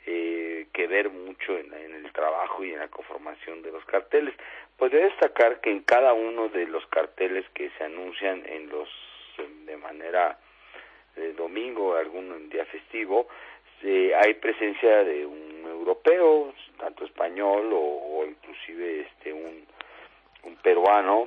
eh, que ver mucho en, en el trabajo y en la conformación de los carteles. Podría destacar que en cada uno de los carteles que se anuncian en los de manera de domingo, algún día festivo, eh, hay presencia de un europeo, tanto español o, o inclusive este un, un peruano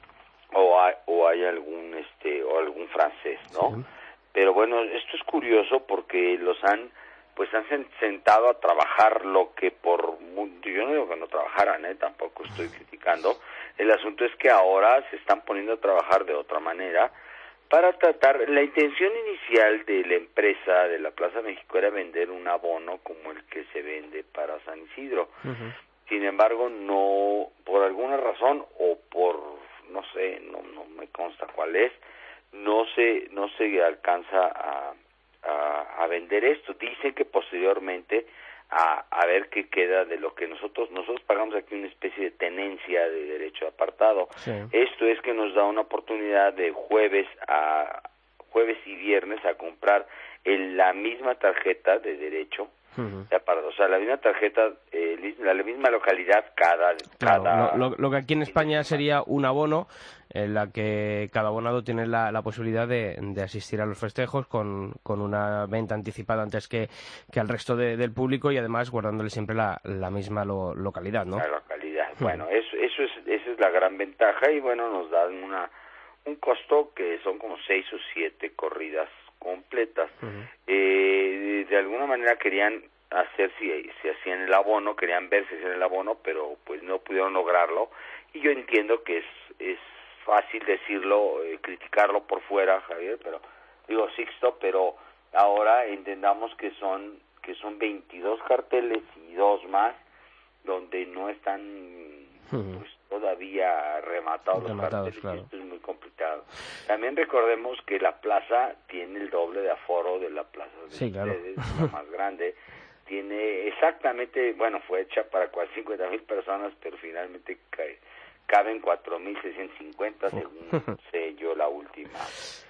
o hay, o hay algún este o algún francés, ¿no? Sí. Pero bueno, esto es curioso porque los han pues han sentado a trabajar lo que por... Yo no digo que no trabajaran, ¿eh? Tampoco estoy criticando. El asunto es que ahora se están poniendo a trabajar de otra manera para tratar... La intención inicial de la empresa de la Plaza México era vender un abono como el que se vende para San Isidro. Uh-huh. Sin embargo, no... Por alguna razón o por... No sé, no, no me consta cuál es, no se, no se alcanza a... A, a vender esto. Dicen que posteriormente a, a ver qué queda de lo que nosotros nosotros pagamos aquí una especie de tenencia de derecho apartado. Sí. Esto es que nos da una oportunidad de jueves a jueves y viernes a comprar en la misma tarjeta de derecho. Uh-huh. O sea, la misma tarjeta, eh, la, la misma localidad cada... Claro, cada lo, lo, lo que aquí en España sería un abono en la que cada abonado tiene la, la posibilidad de, de asistir a los festejos con, con una venta anticipada antes que, que al resto de, del público y además guardándole siempre la, la misma lo, localidad, ¿no? La localidad. Uh-huh. Bueno, eso, eso es, esa es la gran ventaja y bueno, nos dan una un costo que son como seis o siete corridas completas. Uh-huh. Eh, de, de alguna manera querían hacer si se hacían el abono, querían ver si hacían el abono, pero pues no pudieron lograrlo. Y yo entiendo que es es fácil decirlo, eh, criticarlo por fuera, Javier, pero digo Sixto, pero ahora entendamos que son que son veintidós carteles y dos más donde no están uh-huh. pues todavía rematados, rematados los carteles, claro. Esto es muy complicado. También recordemos que la plaza tiene el doble de aforo de la plaza de sí, ustedes, claro. la más grande, tiene exactamente, bueno, fue hecha para cincuenta mil personas, pero finalmente cae, caben cuatro mil seiscientos cincuenta según sé yo la última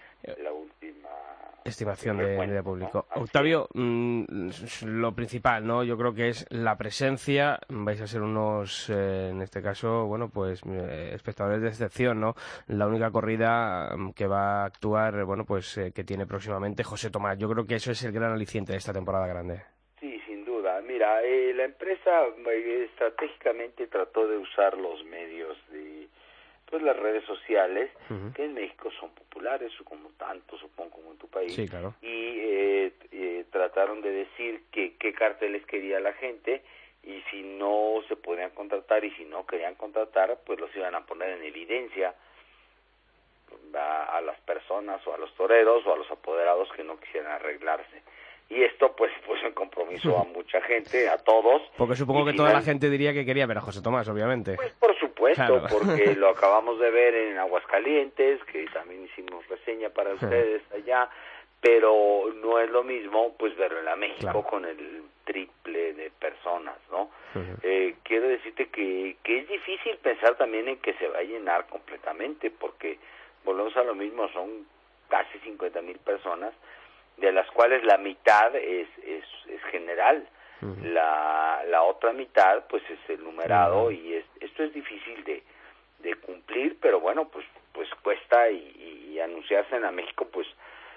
la última estimación de, de público. ¿No? Octavio, mmm, lo principal, ¿no? Yo creo que es la presencia. Vais a ser unos, eh, en este caso, bueno, pues eh, espectadores de excepción, ¿no? La única corrida que va a actuar, bueno, pues eh, que tiene próximamente José Tomás. Yo creo que eso es el gran aliciente de esta temporada grande. Sí, sin duda. Mira, mira, eh, la empresa eh, estratégicamente trató de usar los medios de, pues las redes sociales, uh-huh. que en México son populares, como tanto, supongo, como en tu país, sí, claro. y eh, eh, trataron de decir que qué carteles quería la gente, y si no se podían contratar, y si no querían contratar, pues los iban a poner en evidencia a, a las personas, o a los toreros, o a los apoderados que no quisieran arreglarse. Y esto pues puso en compromiso a mucha gente, a todos. Porque supongo que final, toda la gente diría que quería ver a José Tomás, obviamente. Pues por supuesto, claro. Porque lo acabamos de ver en Aguascalientes, que también hicimos reseña para ustedes allá, pero no es lo mismo pues verlo en la México, claro, con el triple de personas, ¿no? Uh-huh. Eh, quiero decirte que, que es difícil pensar también en que se va a llenar completamente, porque volvemos a lo mismo, son casi cincuenta mil personas, de las cuales la mitad es es, es general, uh-huh. la la otra mitad pues es el numerado, uh-huh. y es, esto es difícil de, de cumplir, pero bueno, pues pues cuesta, y, y anunciarse en la México, pues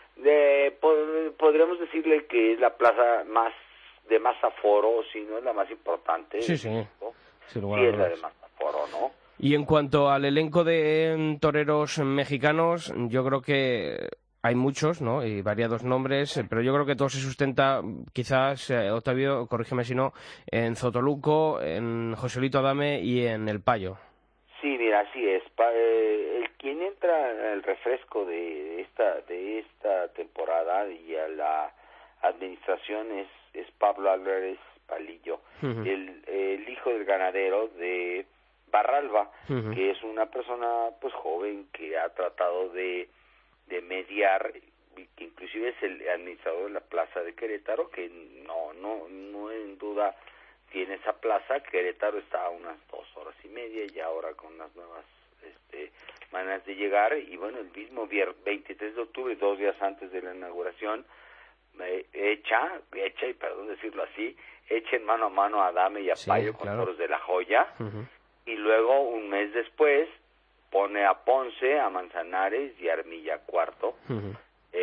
de, pod, podríamos decirle que es la plaza más de más aforo, si no es la más importante. Sí, sí, sí, sí es la de más aforo, ¿no? Y en cuanto al elenco de toreros mexicanos, yo creo que hay muchos, ¿no? Y variados nombres, pero yo creo que todo se sustenta, quizás, eh, Octavio, corrígeme si no, en Zotoluco, en Joselito Adame y en El Payo. Sí, mira, así es. Pa, eh, el quien entra al refresco de esta de esta temporada y a la administración es, es Pablo Álvarez Palillo, uh-huh. el, el hijo del ganadero de Barralba, uh-huh. que es una persona pues joven que ha tratado de de mediar, que inclusive es el administrador de la plaza de Querétaro, que no no no en duda tiene esa plaza. Querétaro está a unas dos horas y media, y ahora con las nuevas este, maneras de llegar, y bueno, el mismo veintitrés de octubre, dos días antes de la inauguración, eh, echa, echa, y perdón decirlo así, echen mano a mano a Adame y a sí, Payo con claro. toros de la Joya, uh-huh. y luego un mes después pone a Ponce, a Manzanares y a Armilla Cuarto, uh-huh.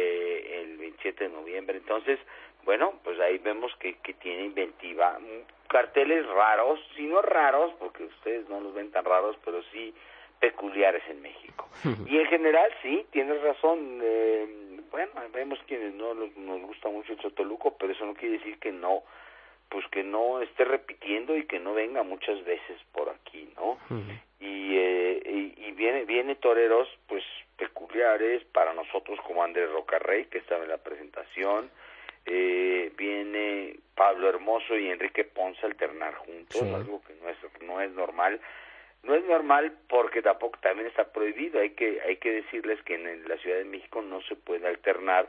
eh, el veintisiete de noviembre. Entonces, bueno, pues ahí vemos que, que tiene inventiva. Carteles raros, si no raros, porque ustedes no los ven tan raros, pero sí peculiares en México. Uh-huh. Y en general, sí, tienes razón. Eh, bueno, vemos quienes no nos, nos gusta mucho el Zotoluco, pero eso no quiere decir que no, pues que no esté repitiendo y que no venga muchas veces por aquí, ¿no? Uh-huh. Y, eh, y, y viene viene toreros pues peculiares para nosotros, como Andrés Rocarrey, que estaba en la presentación. Eh, viene Pablo Hermoso y Enrique Ponce a alternar juntos, sí. algo que no es no es normal. No es normal porque tampoco también está prohibido. Hay que hay que decirles que en la Ciudad de México no se puede alternar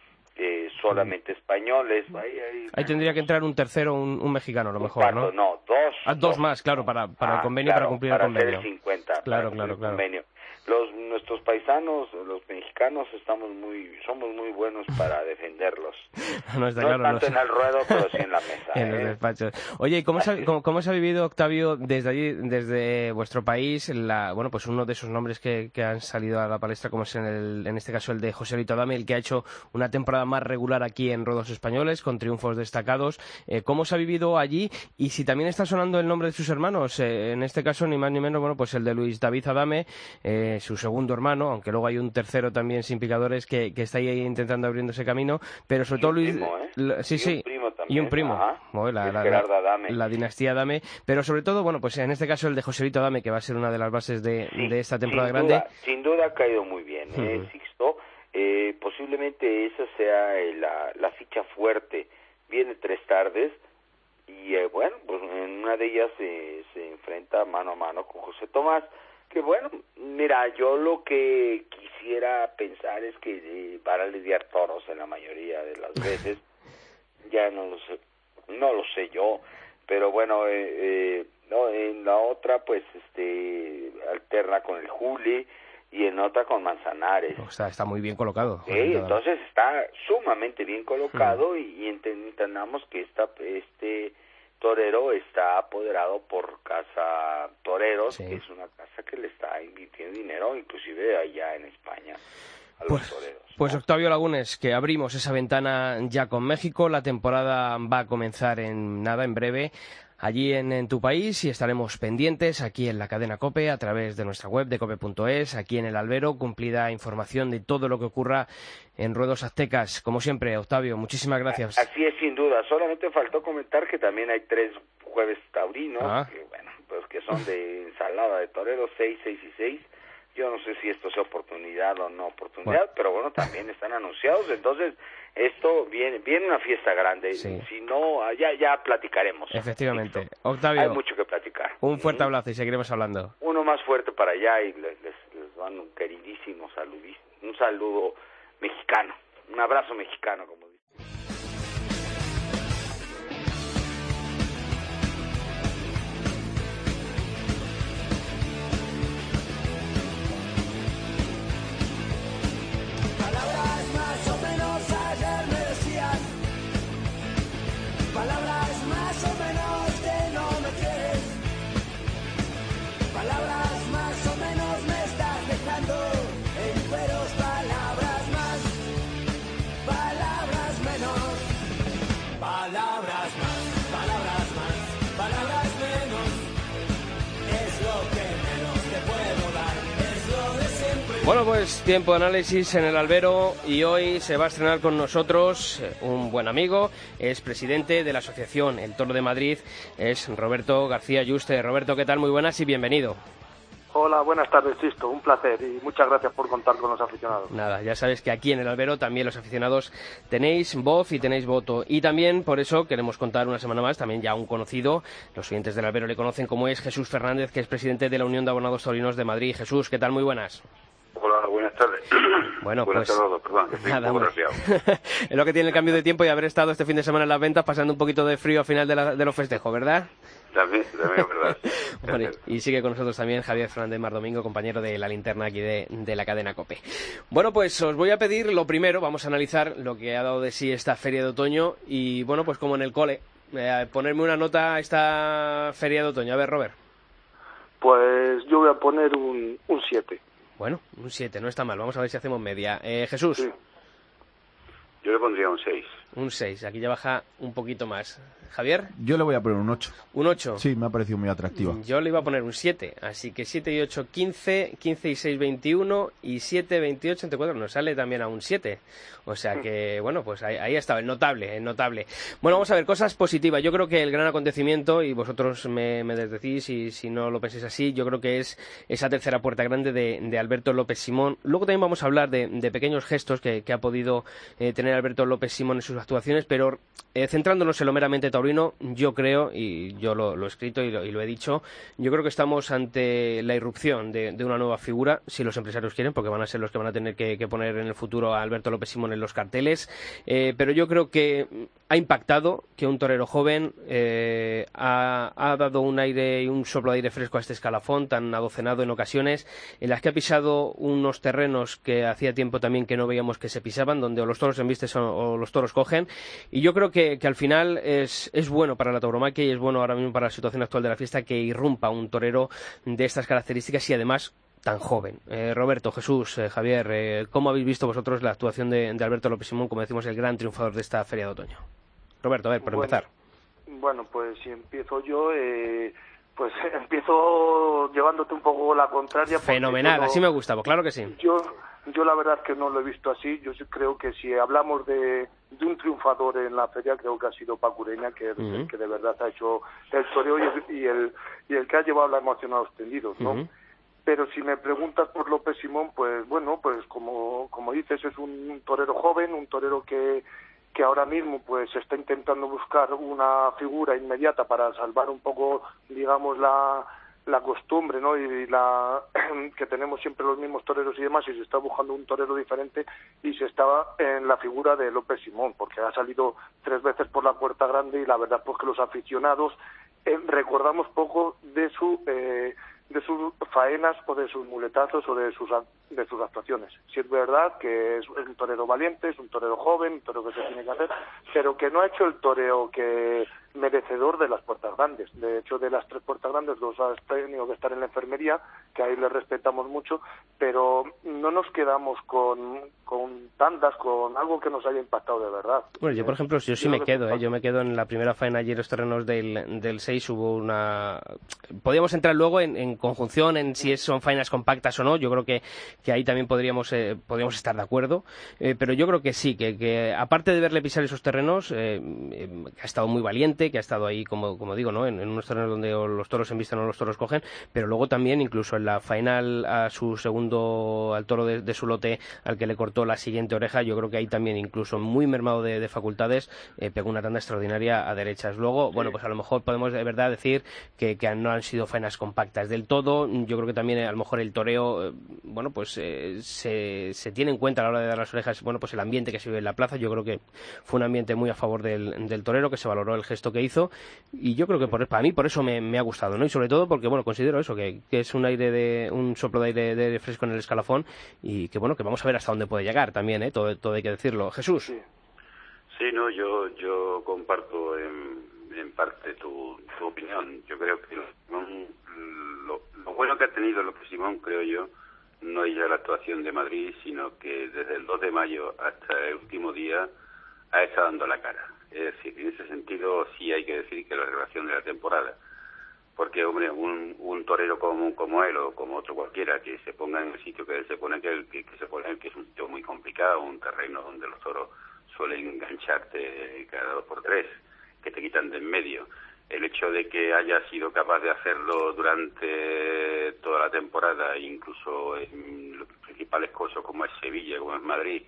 eh, solamente españoles. Ahí, ahí, ahí tendría que entrar un tercero, un, un mexicano, a lo un mejor, cuarto, ¿no? No, dos. Ah, dos, dos más, claro, para, para ah, el convenio, claro, para cumplir para el convenio. Para hacer el cincuenta. Claro, claro, claro. Convenio. Los nuestros paisanos, los mexicanos, estamos muy somos muy buenos para defenderlos. No, está no claro, tanto no en el ruedo, pero sí en la mesa. En ¿eh? los despachos. Oye, ¿y cómo se, ha, cómo, cómo se ha vivido, Octavio, desde allí, desde vuestro país, la, bueno, pues uno de esos nombres que, que han salido a la palestra, como es en, el, en este caso el de Joselito Adame, el que ha hecho una temporada más regular aquí en ruedos españoles, con triunfos destacados? Eh, ¿Cómo se ha vivido allí? Y si también está sonando el nombre de sus hermanos, eh, en este caso, ni más ni menos, bueno, pues el de Luis David Adame, eh, su segundo hermano, aunque luego hay un tercero también sin picadores que, que está ahí intentando abriendo ese camino, pero sobre todo Luis... Primo, ¿eh? la, sí, y sí, un primo también, y un primo. Bueno, la, la, la, la dinastía Adame, pero sobre todo, bueno, pues en este caso el de Joselito Adame, que va a ser una de las bases de, sí, de esta temporada sin grande. Duda, sin duda ha caído muy bien, ¿eh, uh-huh. Sixto? Eh, posiblemente esa sea eh, la, la ficha fuerte. Viene tres tardes y, eh, bueno, pues en una de ellas eh, se enfrenta mano a mano con José Tomás. Que bueno, mira, yo lo que quisiera pensar es que eh, van a lidiar toros en la mayoría de las veces, ya no lo sé, no lo sé yo, pero bueno, eh, eh, no, en la otra pues este alterna con el Juli y en otra con Manzanares. O sea, está muy bien colocado. Sí, entonces está sumamente bien colocado, mm. y, y entendamos que esta, este torero está apoderado por Casa Toreros, sí. que es una casa que le está invirtiendo dinero, inclusive allá en España, a pues, los toreros. Pues Octavio Lagunes, que abrimos esa ventana ya con México, la temporada va a comenzar en nada, en breve, allí en, en tu país, y estaremos pendientes aquí en la cadena COPE a través de nuestra web de cope punto es, aquí en el Albero, cumplida información de todo lo que ocurra en ruedos aztecas. Como siempre, Octavio, muchísimas gracias. Así es, sin duda. Solamente faltó comentar que también hay tres jueves taurinos, ah. que bueno, pues que son de ensalada de toreros, seis, seis y seis. Yo no sé si esto sea oportunidad o no oportunidad, bueno. pero bueno, también están anunciados, entonces esto viene viene una fiesta grande, sí. si no, ya ya platicaremos. Efectivamente. Octavio, hay mucho que platicar. Un fuerte abrazo y seguiremos hablando. Uno más fuerte para allá y les, les, les dan un queridísimo saludísimo, un saludo mexicano, un abrazo mexicano, como dice. Palabras más o menos que no me quieres. Palabras más o menos me estás dejando en cueros. Palabras más, palabras menos. Palabras más, palabras más, palabras menos. Es lo que menos te puedo dar. Es lo de siempre. Bueno, pues tiempo de análisis en el Albero, y hoy se va a estrenar con nosotros un buen amigo, es presidente de la asociación El Toro de Madrid, es Roberto García Yuste. Roberto, ¿qué tal? Muy buenas y bienvenido. Hola, buenas tardes, Sisto, un placer y muchas gracias por contar con los aficionados. Nada, ya sabes que aquí en el Albero también los aficionados tenéis voz y tenéis voto, y también por eso queremos contar una semana más, también ya un conocido, los oyentes del Albero le conocen como es Jesús Fernández, que es presidente de la Unión de Abonados Taurinos de Madrid. Jesús, ¿qué tal? Muy buenas. Hola, buenas tardes. Bueno, buenas pues... tardes, perdón, que estoy nada, un poco resfriado. Es lo que tiene el cambio de tiempo y haber estado este fin de semana en las ventas pasando un poquito de frío al final de, la, de los festejos, ¿verdad? También, también es verdad. Bueno, y sigue con nosotros también Javier Fernández Mardomingo, compañero de la linterna aquí de, de la cadena COPE. Bueno, pues os voy a pedir lo primero, vamos a analizar lo que ha dado de sí esta feria de otoño y, bueno, pues como en el cole, eh, ponerme una nota a esta feria de otoño. A ver, Robert. Pues yo voy a poner un siete. Bueno, un siete, no está mal. Vamos a ver si hacemos media. Eh, Jesús. Sí. Yo le pondría un seis. Un seis, aquí ya baja un poquito más. ¿Javier? Yo le voy a poner un ocho. ¿Un ocho? Sí, me ha parecido muy atractiva. Yo le iba a poner un siete, así que siete y ocho, quince, quince y seis, veintiuno, y siete, veintiocho, entre cuatro, nos sale también a un siete. O sea que, bueno, pues ahí, ahí estaba, el notable, el notable. Bueno, vamos a ver, cosas positivas. Yo creo que el gran acontecimiento, y vosotros me, me desdecís si, si no lo pensáis así, yo creo que es esa tercera puerta grande de, de Alberto López Simón. Luego también vamos a hablar de, de pequeños gestos que, que ha podido eh, tener Alberto López Simón en sus actuaciones, pero eh, centrándonos en lo meramente taurino, yo creo, y yo lo, lo he escrito y lo, y lo he dicho, yo creo que estamos ante la irrupción de, de una nueva figura, si los empresarios quieren, porque van a ser los que van a tener que, que poner en el futuro a Alberto López Simón en los carteles, eh, pero yo creo que ha impactado que un torero joven eh, ha, ha dado un aire y un soplo de aire fresco a este escalafón tan adocenado en ocasiones, en las que ha pisado unos terrenos que hacía tiempo también que no veíamos que se pisaban, donde o los toros embisten o, o los toros cogen, y yo creo que, que al final es, es bueno para la tauromaquia y es bueno ahora mismo para la situación actual de la fiesta que irrumpa un torero de estas características y además tan joven. Eh, Roberto, Jesús, eh, Javier, eh, ¿cómo habéis visto vosotros la actuación de, de Alberto López Simón, como decimos, el gran triunfador de esta feria de otoño? Roberto, a ver, por bueno, empezar. Bueno, pues si empiezo yo, eh, pues empiezo llevándote un poco la contraria. Fenomenal, no, así me gusta, pues claro que sí. Yo, yo la verdad es que no lo he visto así. Yo sí creo que si hablamos de, de un triunfador en la feria, creo que ha sido Paco Ureña, que, uh-huh. el que de verdad ha hecho el toreo y el, y el, y el que ha llevado la emoción a los tendidos, ¿no? Uh-huh. Pero si me preguntas por López Simón, pues bueno, pues como, como dices, es un torero joven, un torero que que ahora mismo pues está intentando buscar una figura inmediata para salvar un poco, digamos, la, la costumbre, ¿no? Y la que tenemos siempre los mismos toreros y demás, y se está buscando un torero diferente y se estaba en la figura de López Simón, porque ha salido tres veces por la puerta grande y la verdad pues que los aficionados eh, recordamos poco de su eh, de sus faenas o de sus muletazos o de sus de sus actuaciones. Sí es verdad que es un torero valiente, es un torero joven, un torero que se tiene que hacer, pero que no ha hecho el toreo que merecedor de las puertas grandes. De hecho, de las tres puertas grandes, dos han tenido que estar en la enfermería, que ahí le respetamos mucho, pero no nos quedamos con, con tandas, con algo que nos haya impactado de verdad. Bueno, yo por ejemplo, yo sí me quedo, ¿eh? Yo me quedo en la primera faena allí en los terrenos del, del seis, hubo una... Podríamos entrar luego en, en conjunción, en si son faenas compactas o no, yo creo que, que ahí también podríamos, eh, podríamos estar de acuerdo, eh, pero yo creo que sí, que, que aparte de verle pisar esos terrenos, eh, eh, ha estado muy valiente, que ha estado ahí, como, como digo, ¿no? En, en unos terrenos donde los toros se embisten o los toros cogen, pero luego también, incluso en la faena al, a su segundo, al toro de, de su lote, al que le cortó la siguiente oreja, yo creo que ahí también, incluso muy mermado de, de facultades, eh, pegó una tanda extraordinaria a derechas. Luego, sí. bueno, pues a lo mejor podemos de verdad decir que, que no han sido faenas compactas del todo. Yo creo que también a lo mejor el toreo, eh, bueno, pues eh, se, se tiene en cuenta a la hora de dar las orejas, bueno, pues el ambiente que se vive en la plaza. Yo creo que fue un ambiente muy a favor del, del torero, que se valoró el gesto que hizo, y yo creo que por, para mí por eso me, me ha gustado, ¿no? Y sobre todo porque, bueno, considero eso, que, que es un aire de, un soplo de aire de, de fresco en el escalafón, y que, bueno, que vamos a ver hasta dónde puede llegar también, ¿eh? Todo, todo hay que decirlo. Jesús. Sí, sí, no, yo, yo comparto en, en parte tu, tu opinión. Yo creo que Simón, lo, lo bueno que ha tenido López Simón, creo yo, no es ya la actuación de Madrid, sino que desde el dos de mayo hasta el último día ha estado dando la cara. Es decir, en ese sentido sí hay que decir que la relación de la temporada, porque, hombre, un, un torero como, como él o como otro cualquiera que se ponga en el sitio que él se pone, que, que, que se pone, que es un sitio muy complicado, un terreno donde los toros suelen engancharte cada dos por tres, que te quitan de en medio. El hecho de que haya sido capaz de hacerlo durante toda la temporada, incluso en los principales cosas como es Sevilla, como es Madrid,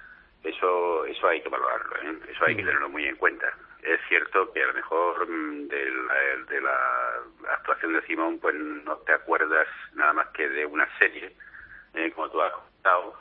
eso eso hay que valorarlo, ¿eh? Eso hay que tenerlo muy en cuenta. Es cierto que a lo mejor de la, de la actuación de Simón, pues no te acuerdas nada más que de una serie, eh, como tú has contado,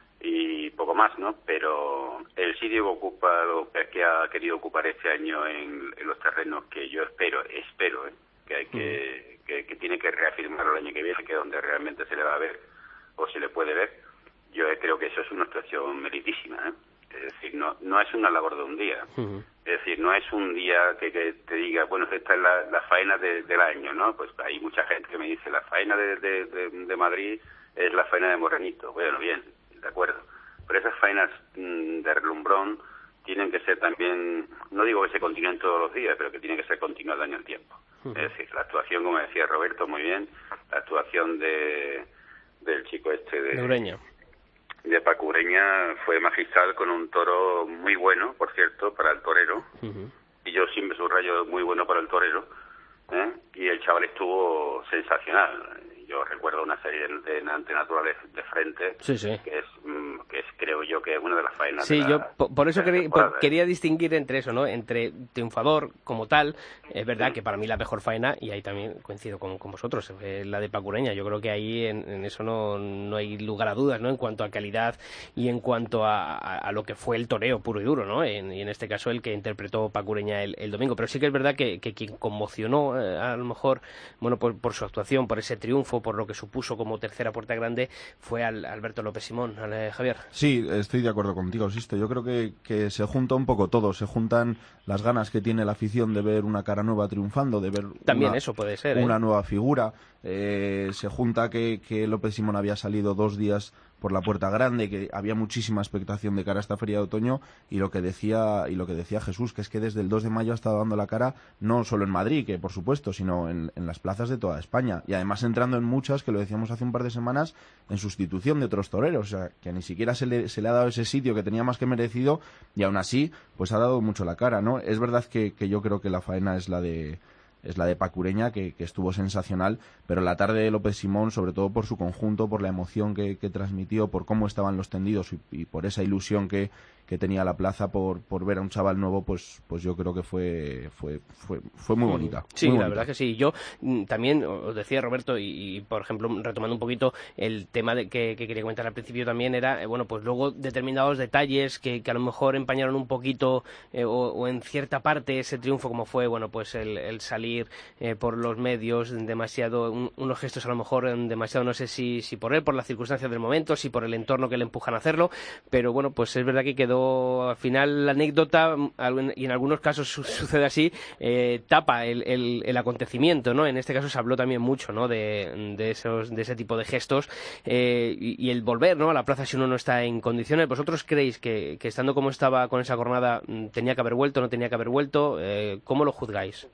y poco más, ¿no? Pero el sitio que ocupa, lo que ha querido ocupar este año en, en los terrenos que yo espero, espero, ¿eh? que hay que, que, que tiene que reafirmarlo el año que viene, que es donde realmente se le va a ver o se le puede ver, yo creo que eso es una actuación meritísima, ¿eh? Es decir, no no es una labor de un día. Uh-huh. Es decir, no es un día que, que te diga, bueno, esta es la, la faena de, del año, ¿no? Pues hay mucha gente que me dice, la faena de, de, de, de Madrid es la faena de Morenito. Bueno, bien, de acuerdo. Pero esas faenas mmm, de relumbrón tienen que ser también, no digo que se continúen todos los días, pero que tienen que ser continuadas en el tiempo. Uh-huh. Es decir, la actuación, como decía Roberto muy bien, la actuación de del chico este de... de Ureña. de Paco Ureña fue magistral, con un toro muy bueno, por cierto, para el torero. Uh-huh. Y yo siempre subrayo muy bueno para el torero, ¿eh? Y el chaval estuvo sensacional. Yo recuerdo una serie de, de antinaturales de frente, sí, sí. que es mm, que es creo yo que es una de las faenas. Sí, de la, yo por, por eso quería, por, ¿eh? quería distinguir entre eso, ¿no? Entre triunfador como tal, es verdad mm. que para mí la mejor faena, y ahí también coincido con, con vosotros, eh, la de Paco Ureña. Yo creo que ahí en, en eso no, no hay lugar a dudas, ¿no? En cuanto a calidad y en cuanto a, a, a lo que fue el toreo puro y duro, ¿no? En, y en este caso el que interpretó Paco Ureña el, el domingo. Pero sí que es verdad que, que quien conmocionó, eh, a lo mejor, bueno, por, por su actuación, por ese triunfo, por lo que supuso como tercera puerta grande, fue al Alberto López Simón. ¿Vale, Javier? Sí, estoy de acuerdo contigo, Sisto. Yo creo que, que se junta un poco todo. Se juntan las ganas que tiene la afición de ver una cara nueva triunfando, de ver también una, eso puede ser, ¿eh? una nueva figura. Eh, se junta que, que López Simón había salido dos días por la puerta grande, que había muchísima expectación de cara a esta feria de otoño, y lo que decía y lo que decía Jesús, que es que desde el dos de mayo ha estado dando la cara, no solo en Madrid, que por supuesto, sino en, en las plazas de toda España, y además entrando en muchas, que lo decíamos hace un par de semanas, en sustitución de otros toreros, o sea, que ni siquiera se le, se le ha dado ese sitio que tenía más que merecido, y aún así, pues ha dado mucho la cara, ¿no? Es verdad que, que yo creo que la faena es la de es la de Paco Ureña, que, que estuvo sensacional, pero la tarde de López Simón, sobre todo por su conjunto, por la emoción que, que transmitió, por cómo estaban los tendidos y, y por esa ilusión que, que tenía la plaza por, por ver a un chaval nuevo, pues pues yo creo que fue fue fue, fue muy bonita. Sí, muy la bonita. verdad que sí. Yo mm, también, os decía Roberto, y, y por ejemplo, retomando un poquito el tema de que, que quería comentar al principio también, era, eh, bueno, pues luego determinados detalles que, que a lo mejor empañaron un poquito eh, o, o en cierta parte ese triunfo, como fue, bueno, pues el, el salir eh, por los medios demasiado, un, unos gestos a lo mejor demasiado, no sé si, si por él, por las circunstancias del momento, si por el entorno que le empujan a hacerlo, pero bueno, pues es verdad que quedó pero al final la anécdota, y en algunos casos su sucede así, eh, tapa el, el, el acontecimiento, ¿no? En este caso se habló también mucho, ¿no? De, de, esos, de ese tipo de gestos eh, y, y el volver, ¿no? A la plaza si uno no está en condiciones. ¿Vosotros creéis que, que estando como estaba con esa jornada tenía que haber vuelto, no tenía que haber vuelto? Eh, ¿Cómo lo juzgáis?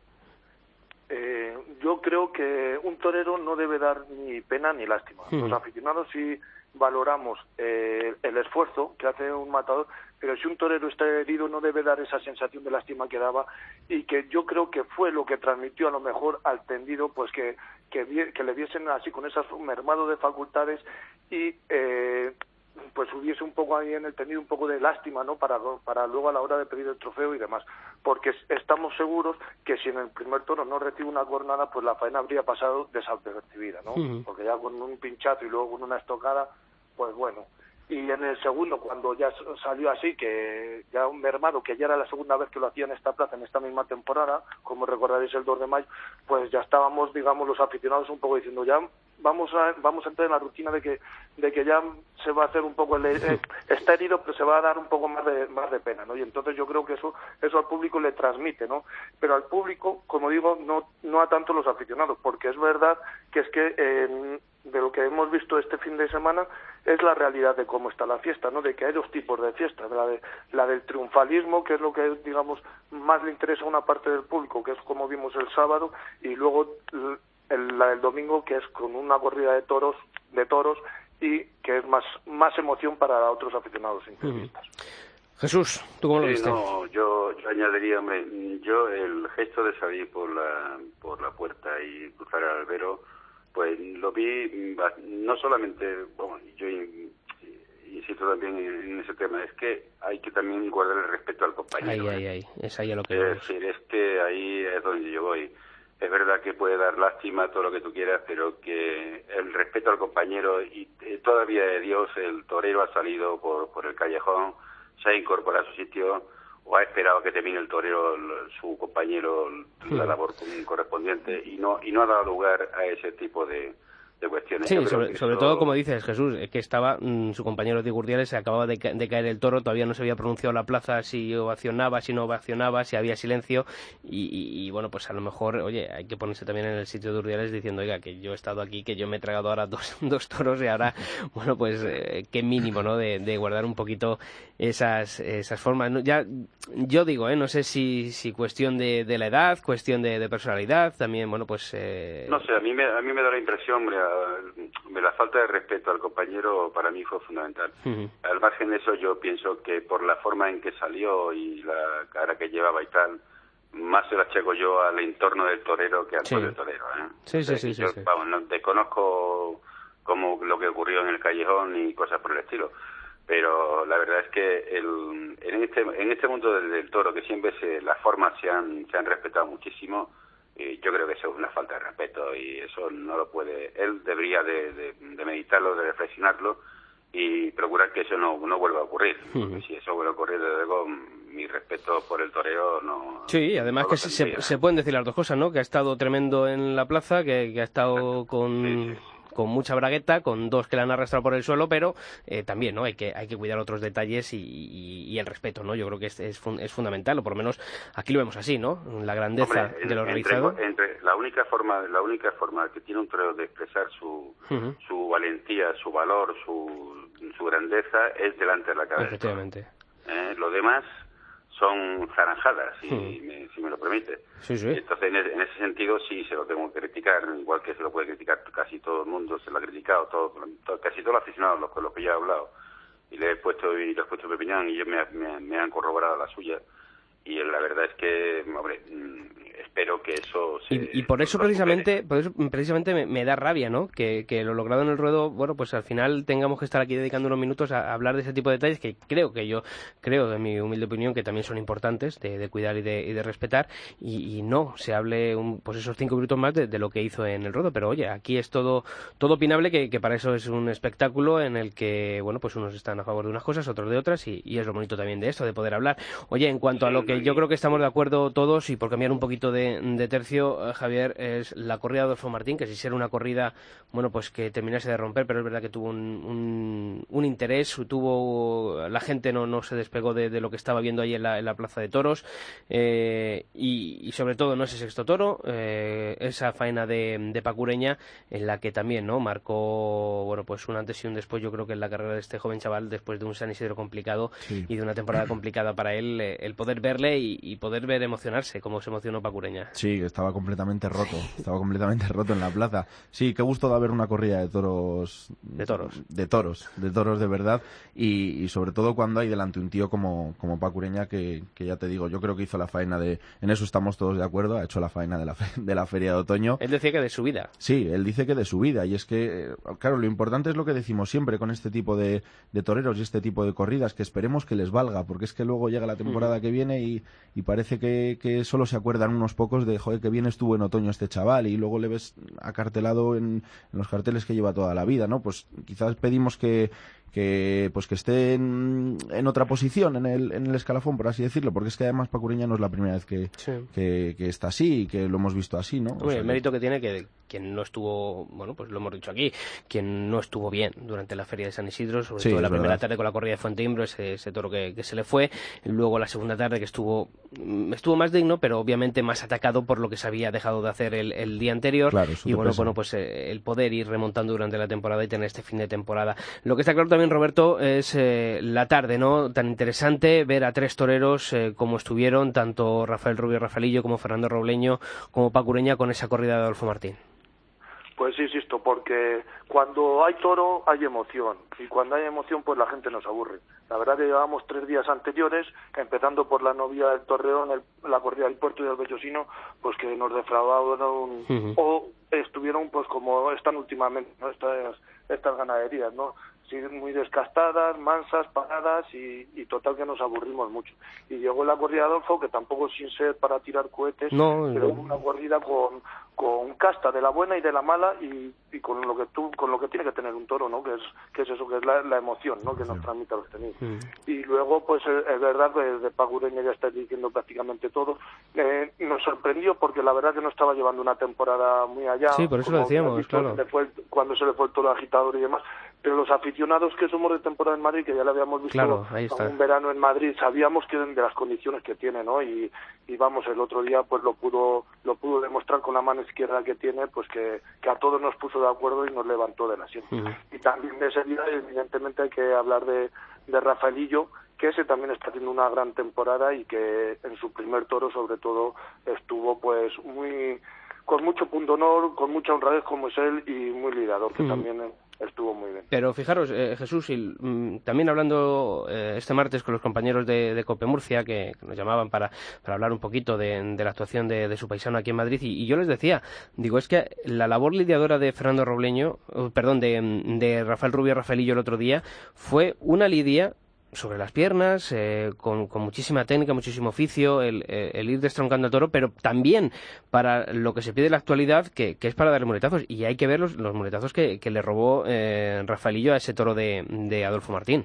Eh, yo creo que un torero no debe dar ni pena ni lástima. Hmm. Los aficionados sí valoramos eh, el esfuerzo que hace un matador, pero si un torero está herido no debe dar esa sensación de lástima que daba, y que yo creo que fue lo que transmitió a lo mejor al tendido, pues que que, que le viesen así con esas mermado de facultades y eh, pues hubiese un poco ahí en el tendido un poco de lástima, ¿no? Para, para luego a la hora de pedir el trofeo y demás, porque estamos seguros que si en el primer toro no recibe una cornada, pues la faena habría pasado desapercibida, ¿no? Uh-huh. Porque ya con un pinchazo y luego con una estocada, pues bueno. Y en el segundo, cuando ya salió así, que ya un mermado, que ya era la segunda vez que lo hacía en esta plaza, en esta misma temporada, como recordaréis el dos de mayo, pues ya estábamos, digamos, los aficionados un poco diciendo, ya vamos a vamos a entrar en la rutina de que de que ya se va a hacer un poco, el, eh, está herido, pero se va a dar un poco más de más de pena, ¿no? Y entonces yo creo que eso eso al público le transmite, ¿no? Pero al público, como digo, no no a tanto los aficionados, porque es verdad que es que eh, de lo que hemos visto este fin de semana es la realidad de cómo está la fiesta, ¿no? De que hay dos tipos de fiestas, la de la del triunfalismo, que es lo que, digamos, más le interesa a una parte del público, que es como vimos el sábado, y luego el, la del domingo, que es con una corrida de toros, de toros, y que es más más emoción para otros aficionados interistas. Uh-huh. Jesús, ¿tú cómo lo sí, viste? No, yo, yo añadiría, hombre, yo el gesto de salir por la por la puerta y cruzar el albero, pues lo vi no solamente, bueno, yo insisto también en ese tema, es que hay que también guardar el respeto al compañero. Ay, ay, ay, es ahí a lo que Es vamos. decir, es que ahí es donde yo voy. Es verdad que puede dar lástima, todo lo que tú quieras, pero que el respeto al compañero, y eh, todavía de Dios, el torero ha salido por, por el callejón, se ha incorporado a su sitio, o ha esperado que termine el torero, el, su compañero, la labor correspondiente, y no y no ha dado lugar a ese tipo de, de cuestiones. Sí, sobre, sobre todo, como dices, Jesús, que estaba mmm, su compañero de Gurdiales, se acababa de, ca de caer el toro, todavía no se había pronunciado la plaza si ovacionaba, si no ovacionaba, si había silencio, y, y, y bueno, pues a lo mejor, oye, hay que ponerse también en el sitio de Urdiales diciendo, oiga, que yo he estado aquí, que yo me he tragado ahora dos, dos toros, y ahora, bueno, pues eh, qué mínimo, ¿no?, de, de guardar un poquito esas esas formas. No, ya, yo digo, eh, no sé si, si cuestión de, de la edad, cuestión de, de personalidad, también, bueno, pues... Eh... No sé, a mí me, a mí me da la impresión, hombre, la falta de respeto al compañero para mí fue fundamental. Uh-huh. Al margen de eso, yo pienso que por la forma en que salió y la cara que llevaba y tal, más se la achaco yo al entorno del torero que al sí. propio torero, ¿eh? Sí, sí, sí, yo, sí, sí. Vamos, no, desconozco como lo que ocurrió en el callejón y cosas por el estilo, pero la verdad es que el, en este en este mundo del, del toro, que siempre se, las formas se han se han respetado muchísimo, y yo creo que eso es una falta de respeto, y eso no lo puede, él debería de, de, de meditarlo, de reflexionarlo y procurar que eso no, no vuelva a ocurrir. Uh-huh. Si eso vuelve a ocurrir, desde luego, mi respeto por el torero no... Sí, además no que se, se pueden decir las dos cosas, ¿no? Que ha estado tremendo en la plaza, que, que ha estado con... Sí, sí. con mucha bragueta, con dos que la han arrastrado por el suelo, pero eh, también, ¿no? Hay que hay que cuidar otros detalles y, y, y el respeto, ¿no? Yo creo que es, es, fun es fundamental, o por lo menos aquí lo vemos así, ¿no? La grandeza Hombre, de lo entre, realizado. Entre la única forma, la única forma que tiene un torero de expresar su uh-huh. su valentía, su valor, su su grandeza es delante de la cabeza. Efectivamente. Eh, lo demás son zaranjadas, si, hmm. me, si me lo permite. Sí, sí. Entonces, en, es, en ese sentido, sí se lo tengo que criticar, igual que se lo puede criticar casi todo el mundo, se lo ha criticado, todo, todo, casi todos los aficionados los, con los que yo he hablado, y le he puesto y le he puesto mi opinión, y ellos me, me, me han corroborado la suya, y la verdad es que, hombre, espero que eso se, y, y por eso precisamente por eso precisamente me, me da rabia, ¿no? Que, que lo logrado en el ruedo, bueno, pues al final tengamos que estar aquí dedicando unos minutos a, a hablar de ese tipo de detalles que creo que yo creo, en mi humilde opinión, que también son importantes de, de cuidar y de, y de respetar, y, y no se hable un, pues esos cinco minutos más de, de lo que hizo en el ruedo. Pero oye, aquí es todo todo opinable, que, que para eso es un espectáculo en el que, bueno, pues unos están a favor de unas cosas, otros de otras, y, y es lo bonito también de esto, de poder hablar. Oye, en cuanto a lo que que y... yo creo que estamos de acuerdo todos, y por cambiar un poquito de, de tercio, eh, Javier, es la corrida de Adolfo Martín, que si era una corrida, bueno, pues que terminase de romper, pero es verdad que tuvo un, un, un interés, tuvo la gente no, no se despegó de, de lo que estaba viendo ahí en la, en la Plaza de Toros, eh, y, y sobre todo no ese sexto toro, eh, esa faena de, de Paco Ureña, en la que también no marcó, bueno, pues un antes y un después, yo creo que en la carrera de este joven chaval, después de un San Isidro complicado, sí, y de una temporada complicada para él, eh, el poder verle y, y poder ver emocionarse como se emocionó Paco Ureña. Sí, estaba completamente roto, estaba completamente roto en la plaza. Sí, qué gusto da ver una corrida de toros, de toros, de toros, de toros de verdad, y, y sobre todo cuando hay delante un tío como, como Paco Ureña, que, que ya te digo, yo creo que hizo la faena de, en eso estamos todos de acuerdo, ha hecho la faena de la, fe, de la feria de otoño. Él decía que de su vida. Sí, él dice que de su vida, y es que, claro, lo importante es lo que decimos siempre con este tipo de, de toreros y este tipo de corridas, que esperemos que les valga, porque es que luego llega la temporada mm. que viene y, y parece que, que solo se acuerdan unos pocos de, joder, que bien estuvo en otoño este chaval, y luego le ves acartelado en, en los carteles que lleva toda la vida, ¿no? Pues quizás pedimos que que pues que esté en, en otra posición en el, en el escalafón, por así decirlo, porque es que además Paco Ureña no es la primera vez que, sí. que, que está así y que lo hemos visto así, ¿no? O Oye, sea, el mérito que tiene que quien no estuvo, bueno, pues lo hemos dicho aquí, quien no estuvo bien durante la feria de San Isidro, sobre sí, todo la primera verdad. tarde con la corrida de Fuenteimbro, ese, ese toro que, que se le fue, luego la segunda tarde que estuvo estuvo más digno, pero obviamente más atacado por lo que se había dejado de hacer el, el día anterior, claro, y bueno, bueno, pues eh, el poder ir remontando durante la temporada y tener este fin de temporada. Lo que está claro también, Roberto, es eh, la tarde, ¿no? Tan interesante ver a tres toreros eh, como estuvieron, tanto Rafael Rubio Rafaelillo como Fernando Robleño como Paco Ureña, con esa corrida de Adolfo Martín. Pues sí, insisto, porque cuando hay toro hay emoción, y cuando hay emoción pues la gente nos aburre. La verdad que llevábamos tres días anteriores, empezando por la novia del Torreón, el, la corrida del Puerto y del Bellosino, pues que nos defraudaron uh-huh. o estuvieron pues como están últimamente, ¿no? Estas, estas ganaderías, ¿no? Sí, muy descastadas, mansas, paradas, y, y total que nos aburrimos mucho. Y llegó la corrida de Adolfo, que tampoco sin ser para tirar cohetes, no, pero no. una corrida con, con casta de la buena y de la mala, y, y con lo que tú, con lo que tiene que tener un toro, ¿no? Que es, que es eso, que es la, la emoción, ¿no? Que nos transmite a los tenidos. Sí. Y luego, pues es, es verdad que de Paco Ureña ya está diciendo prácticamente todo. Eh, nos sorprendió porque la verdad que no estaba llevando una temporada muy allá. Sí, por eso lo decíamos, claro. Se fue, cuando se le fue el toro agitador y demás. Pero los aficionados que somos de temporada en Madrid, que ya lo habíamos visto claro, ahí está. un verano en Madrid, sabíamos que de las condiciones que tiene, ¿no? Y, y vamos, el otro día pues lo pudo lo pudo demostrar con la mano izquierda que tiene, pues que, que a todos nos puso de acuerdo y nos levantó del asiento. Uh-huh. Y también de ese día, evidentemente, hay que hablar de, de Rafaelillo, que ese también está haciendo una gran temporada y que en su primer toro, sobre todo, estuvo pues muy con mucho punto honor, con mucha honradez como es él, y muy lidiador, que uh-huh. también estuvo muy bien. Pero fijaros, eh, Jesús, y, mm, también hablando eh, este martes con los compañeros de, de Cope Murcia, que, que nos llamaban para, para hablar un poquito de, de la actuación de, de su paisano aquí en Madrid, y, y yo les decía, digo, es que la labor lidiadora de Fernando Robleño, uh, perdón, de, de Rafael Rubio Rafaelillo el otro día, fue una lidia sobre las piernas, eh, con, con muchísima técnica, muchísimo oficio, el, el ir destroncando al toro, pero también para lo que se pide en la actualidad, que, que es para darle muletazos, y hay que ver los, los muletazos que, que le robó eh, Rafaelillo a ese toro de, de Adolfo Martín.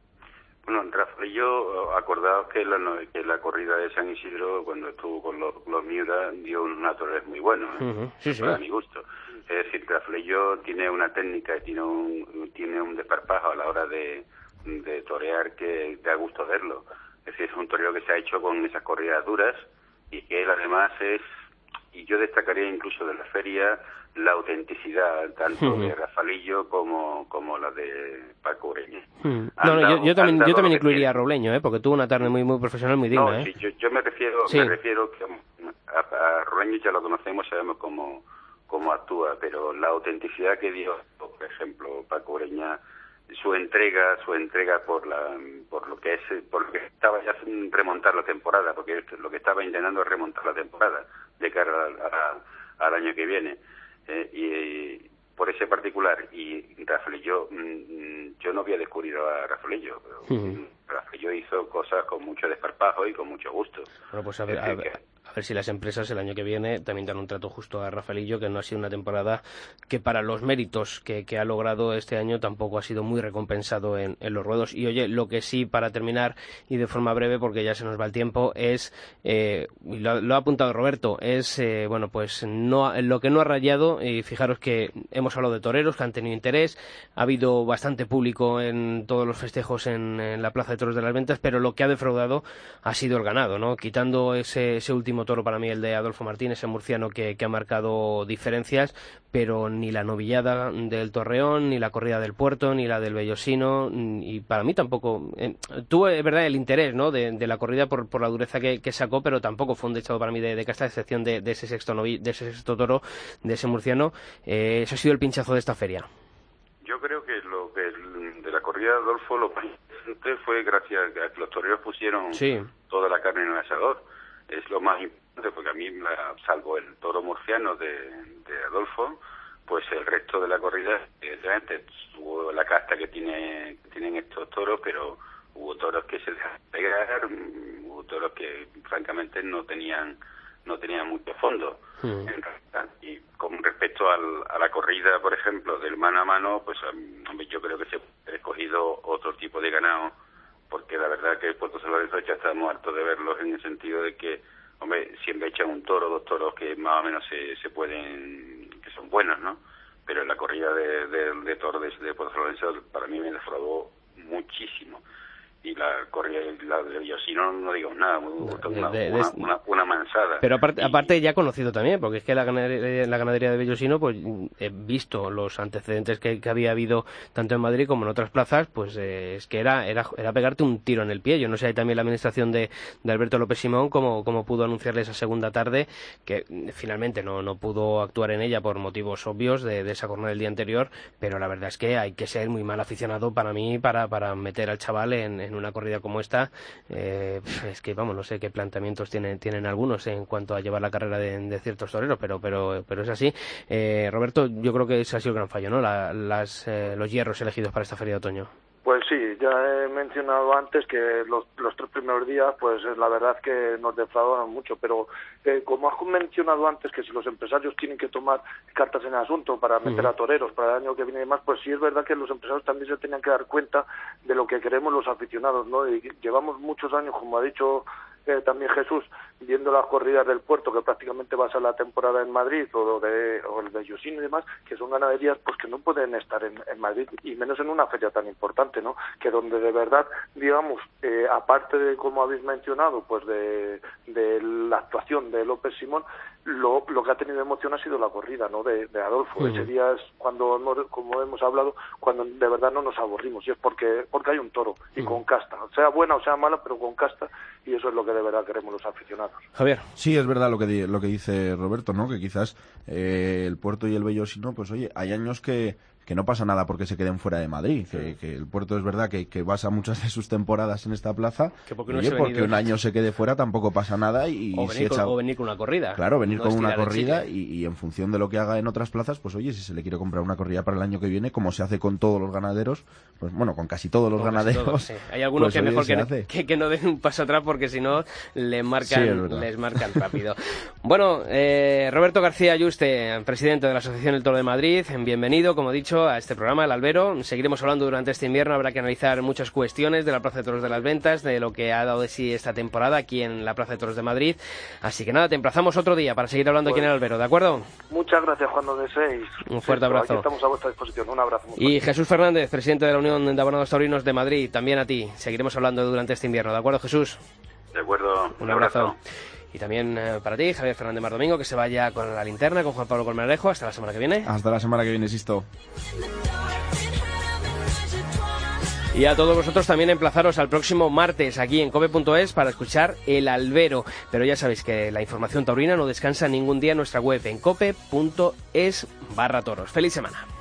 Bueno, Rafaelillo, acordaos que la, que la corrida de San Isidro, cuando estuvo con los, los Miura, dio una torre muy buena, ¿eh? Uh-huh. Sí, sí. Para mi gusto. Es decir, Rafaelillo tiene una técnica y tiene un, tiene un desparpajo a la hora de de torear que da gusto verlo. Es decir, es un toreo que se ha hecho con esas corridas duras, y que él además es, y yo destacaría incluso de la feria, la autenticidad tanto uh-huh. de Rafaelillo como como la de Paco Ureña. Uh-huh. No, no, yo, yo también yo también incluiría a Robleño, ¿eh? Porque tuvo una tarde muy muy profesional, muy digna. No, ¿eh? sí, yo, yo me refiero sí. me refiero que a, a Robleño ya lo conocemos, sabemos cómo cómo actúa, pero la autenticidad que dio, por ejemplo, Paco Ureña, su entrega, su entrega por la, por lo que es, por lo que estaba ya sin remontar la temporada, porque lo que estaba intentando es remontar la temporada de cara a, a, al año que viene, eh, y, y por ese particular. Y Rafaelillo, mm, yo no había descubierto a Rafaelillo, pero uh-huh. Rafaelillo hizo cosas con mucho desparpajo y con mucho gusto. Bueno, pues a ver, a ver, a ver si las empresas el año que viene también dan un trato justo a Rafaelillo, que no ha sido una temporada que para los méritos que, que ha logrado este año tampoco ha sido muy recompensado en, en los ruedos. Y oye, lo que sí, para terminar y de forma breve, porque ya se nos va el tiempo, es, eh, y lo, lo ha apuntado Roberto, es, eh, bueno, pues no lo que no ha rayado, y fijaros que hemos hablado de toreros que han tenido interés, ha habido bastante público en todos los festejos en, en la Plaza de Toros de las Ventas, pero lo que ha defraudado ha sido el ganado, ¿no? Quitando ese, ese último toro, para mí el de Adolfo Martínez, ese murciano que, que ha marcado diferencias, pero ni la novillada del Torreón, ni la corrida del Puerto, ni la del Bellosino, y para mí tampoco eh, tuvo, es verdad, el interés, ¿no?, de, de la corrida por, por la dureza que, que sacó, pero tampoco fue un dechado para mí de, de casta, a excepción de, de ese sexto novi, de ese sexto toro, de ese murciano. Eh, ese ha sido el pinchazo de esta feria. Yo creo que lo que el, de la corrida de Adolfo, lo principal fue gracias a que los toreros pusieron sí. toda la carne en el asador. Es lo más importante, porque a mí, la, salvo el toro murciano de, de Adolfo, pues el resto de la corrida, evidentemente, hubo la casta que tiene que tienen estos toros, pero hubo toros que se dejaron pegar, hubo toros que francamente no tenían no tenían mucho fondo. Mm. Y con respecto al, a la corrida, por ejemplo, del mano a mano, pues hombre, yo creo que se ha escogido otro tipo de ganado, porque la verdad que Puerto Salvadoreño ya estamos hartos de verlos, en el sentido de que, hombre, siempre echan un toro, dos toros que más o menos se, se pueden, que son buenos, ¿no? Pero en la corrida de, de, de toros de, de Puerto Salvadoreño para mí me defraudó muchísimo. Y la corrida la de Bellosino, no digamos nada, una, de, de, una, una, una mansada. Pero aparte, y, aparte ya conocido también, porque es que la ganadería, la ganadería de Bellosino, pues he visto los antecedentes que, que había habido tanto en Madrid como en otras plazas, pues eh, es que era, era era pegarte un tiro en el pie. Yo no sé, hay también la administración de, de Alberto López Simón, como, como pudo anunciarle esa segunda tarde, que finalmente no, no pudo actuar en ella por motivos obvios de, de esa jornada del día anterior, pero la verdad es que hay que ser muy mal aficionado para mí para, para meter al chaval en, en una corrida como esta. Eh, es que vamos, no sé qué planteamientos tienen tienen algunos en cuanto a llevar la carrera de, de ciertos toreros, pero pero pero es así. eh, Roberto, yo creo que ese ha sido el gran fallo, ¿no? La, las, eh, los hierros elegidos para esta feria de otoño. Pues sí, ya he mencionado antes que los, los tres primeros días, pues la verdad es que nos defraudaron mucho, pero eh, como has mencionado antes, que si los empresarios tienen que tomar cartas en el asunto para meter uh-huh. a toreros para el año que viene y demás, pues sí es verdad que los empresarios también se tenían que dar cuenta de lo que queremos los aficionados, ¿no? Y llevamos muchos años, como ha dicho Eh, también Jesús, viendo las corridas del Puerto, que prácticamente va a ser la temporada en Madrid, o, de, o el Bellosino y demás, que son ganaderías pues que no pueden estar en, en Madrid, y menos en una feria tan importante, ¿no? Que donde de verdad, digamos, eh, aparte de, como habéis mencionado, pues de, de la actuación de López Simón, lo, lo que ha tenido emoción ha sido la corrida, ¿no? De, de Adolfo. Uh-huh. Ese día es cuando, hemos, como hemos hablado, cuando de verdad no nos aburrimos, y es porque porque hay un toro, y uh-huh. con casta, sea buena o sea mala, pero con casta, y eso es lo que de verdad queremos los aficionados. Javier. Sí, es verdad lo que lo que dice Roberto, ¿no? Que quizás eh, el Puerto y el Bellosino, pues oye, hay años que que no pasa nada porque se queden fuera de Madrid, sí. que, que el Puerto es verdad que, que basa muchas de sus temporadas en esta plaza, que porque, no oye, porque un año se quede fuera tampoco pasa nada, y, o, y venir si echa... con, o venir con una corrida. Claro, venir no con una corrida y, y en función de lo que haga en otras plazas, pues oye, si se le quiere comprar una corrida para el año que viene, como se hace con todos los ganaderos, pues bueno, con casi todos los con ganaderos. Todos, sí. Hay algunos pues, que oye, mejor que no, que, que no den un paso atrás, porque si no les marcan, sí, les marcan rápido. Bueno, eh, Roberto García Ayuste, presidente de la Asociación El Toro de Madrid, bienvenido, como he dicho, a este programa, El Albero. Seguiremos hablando durante este invierno, habrá que analizar muchas cuestiones de la Plaza de Toros de las Ventas, de lo que ha dado de sí esta temporada aquí en la Plaza de Toros de Madrid. Así que nada, te emplazamos otro día para seguir hablando pues, aquí en El Albero, ¿de acuerdo? Muchas gracias, cuando deseéis. Un fuerte abrazo. Aquí estamos a vuestra disposición, un abrazo. Muy y fuerte. Jesús Fernández, presidente de la Unión de Abonados Taurinos de Madrid, también a ti. Seguiremos hablando durante este invierno, ¿de acuerdo, Jesús? De acuerdo. Un, un abrazo. abrazo. Y también eh, para ti, Javier Fernández Mar Domingo, que se vaya con la linterna, con Juan Pablo Colmenarejo. Hasta la semana que viene. Hasta la semana que viene, Sisto. Y a todos vosotros también emplazaros al próximo martes aquí en cope punto es para escuchar El Albero. Pero ya sabéis que la información taurina no descansa ningún día en nuestra web en cope punto es barra toros. ¡Feliz semana!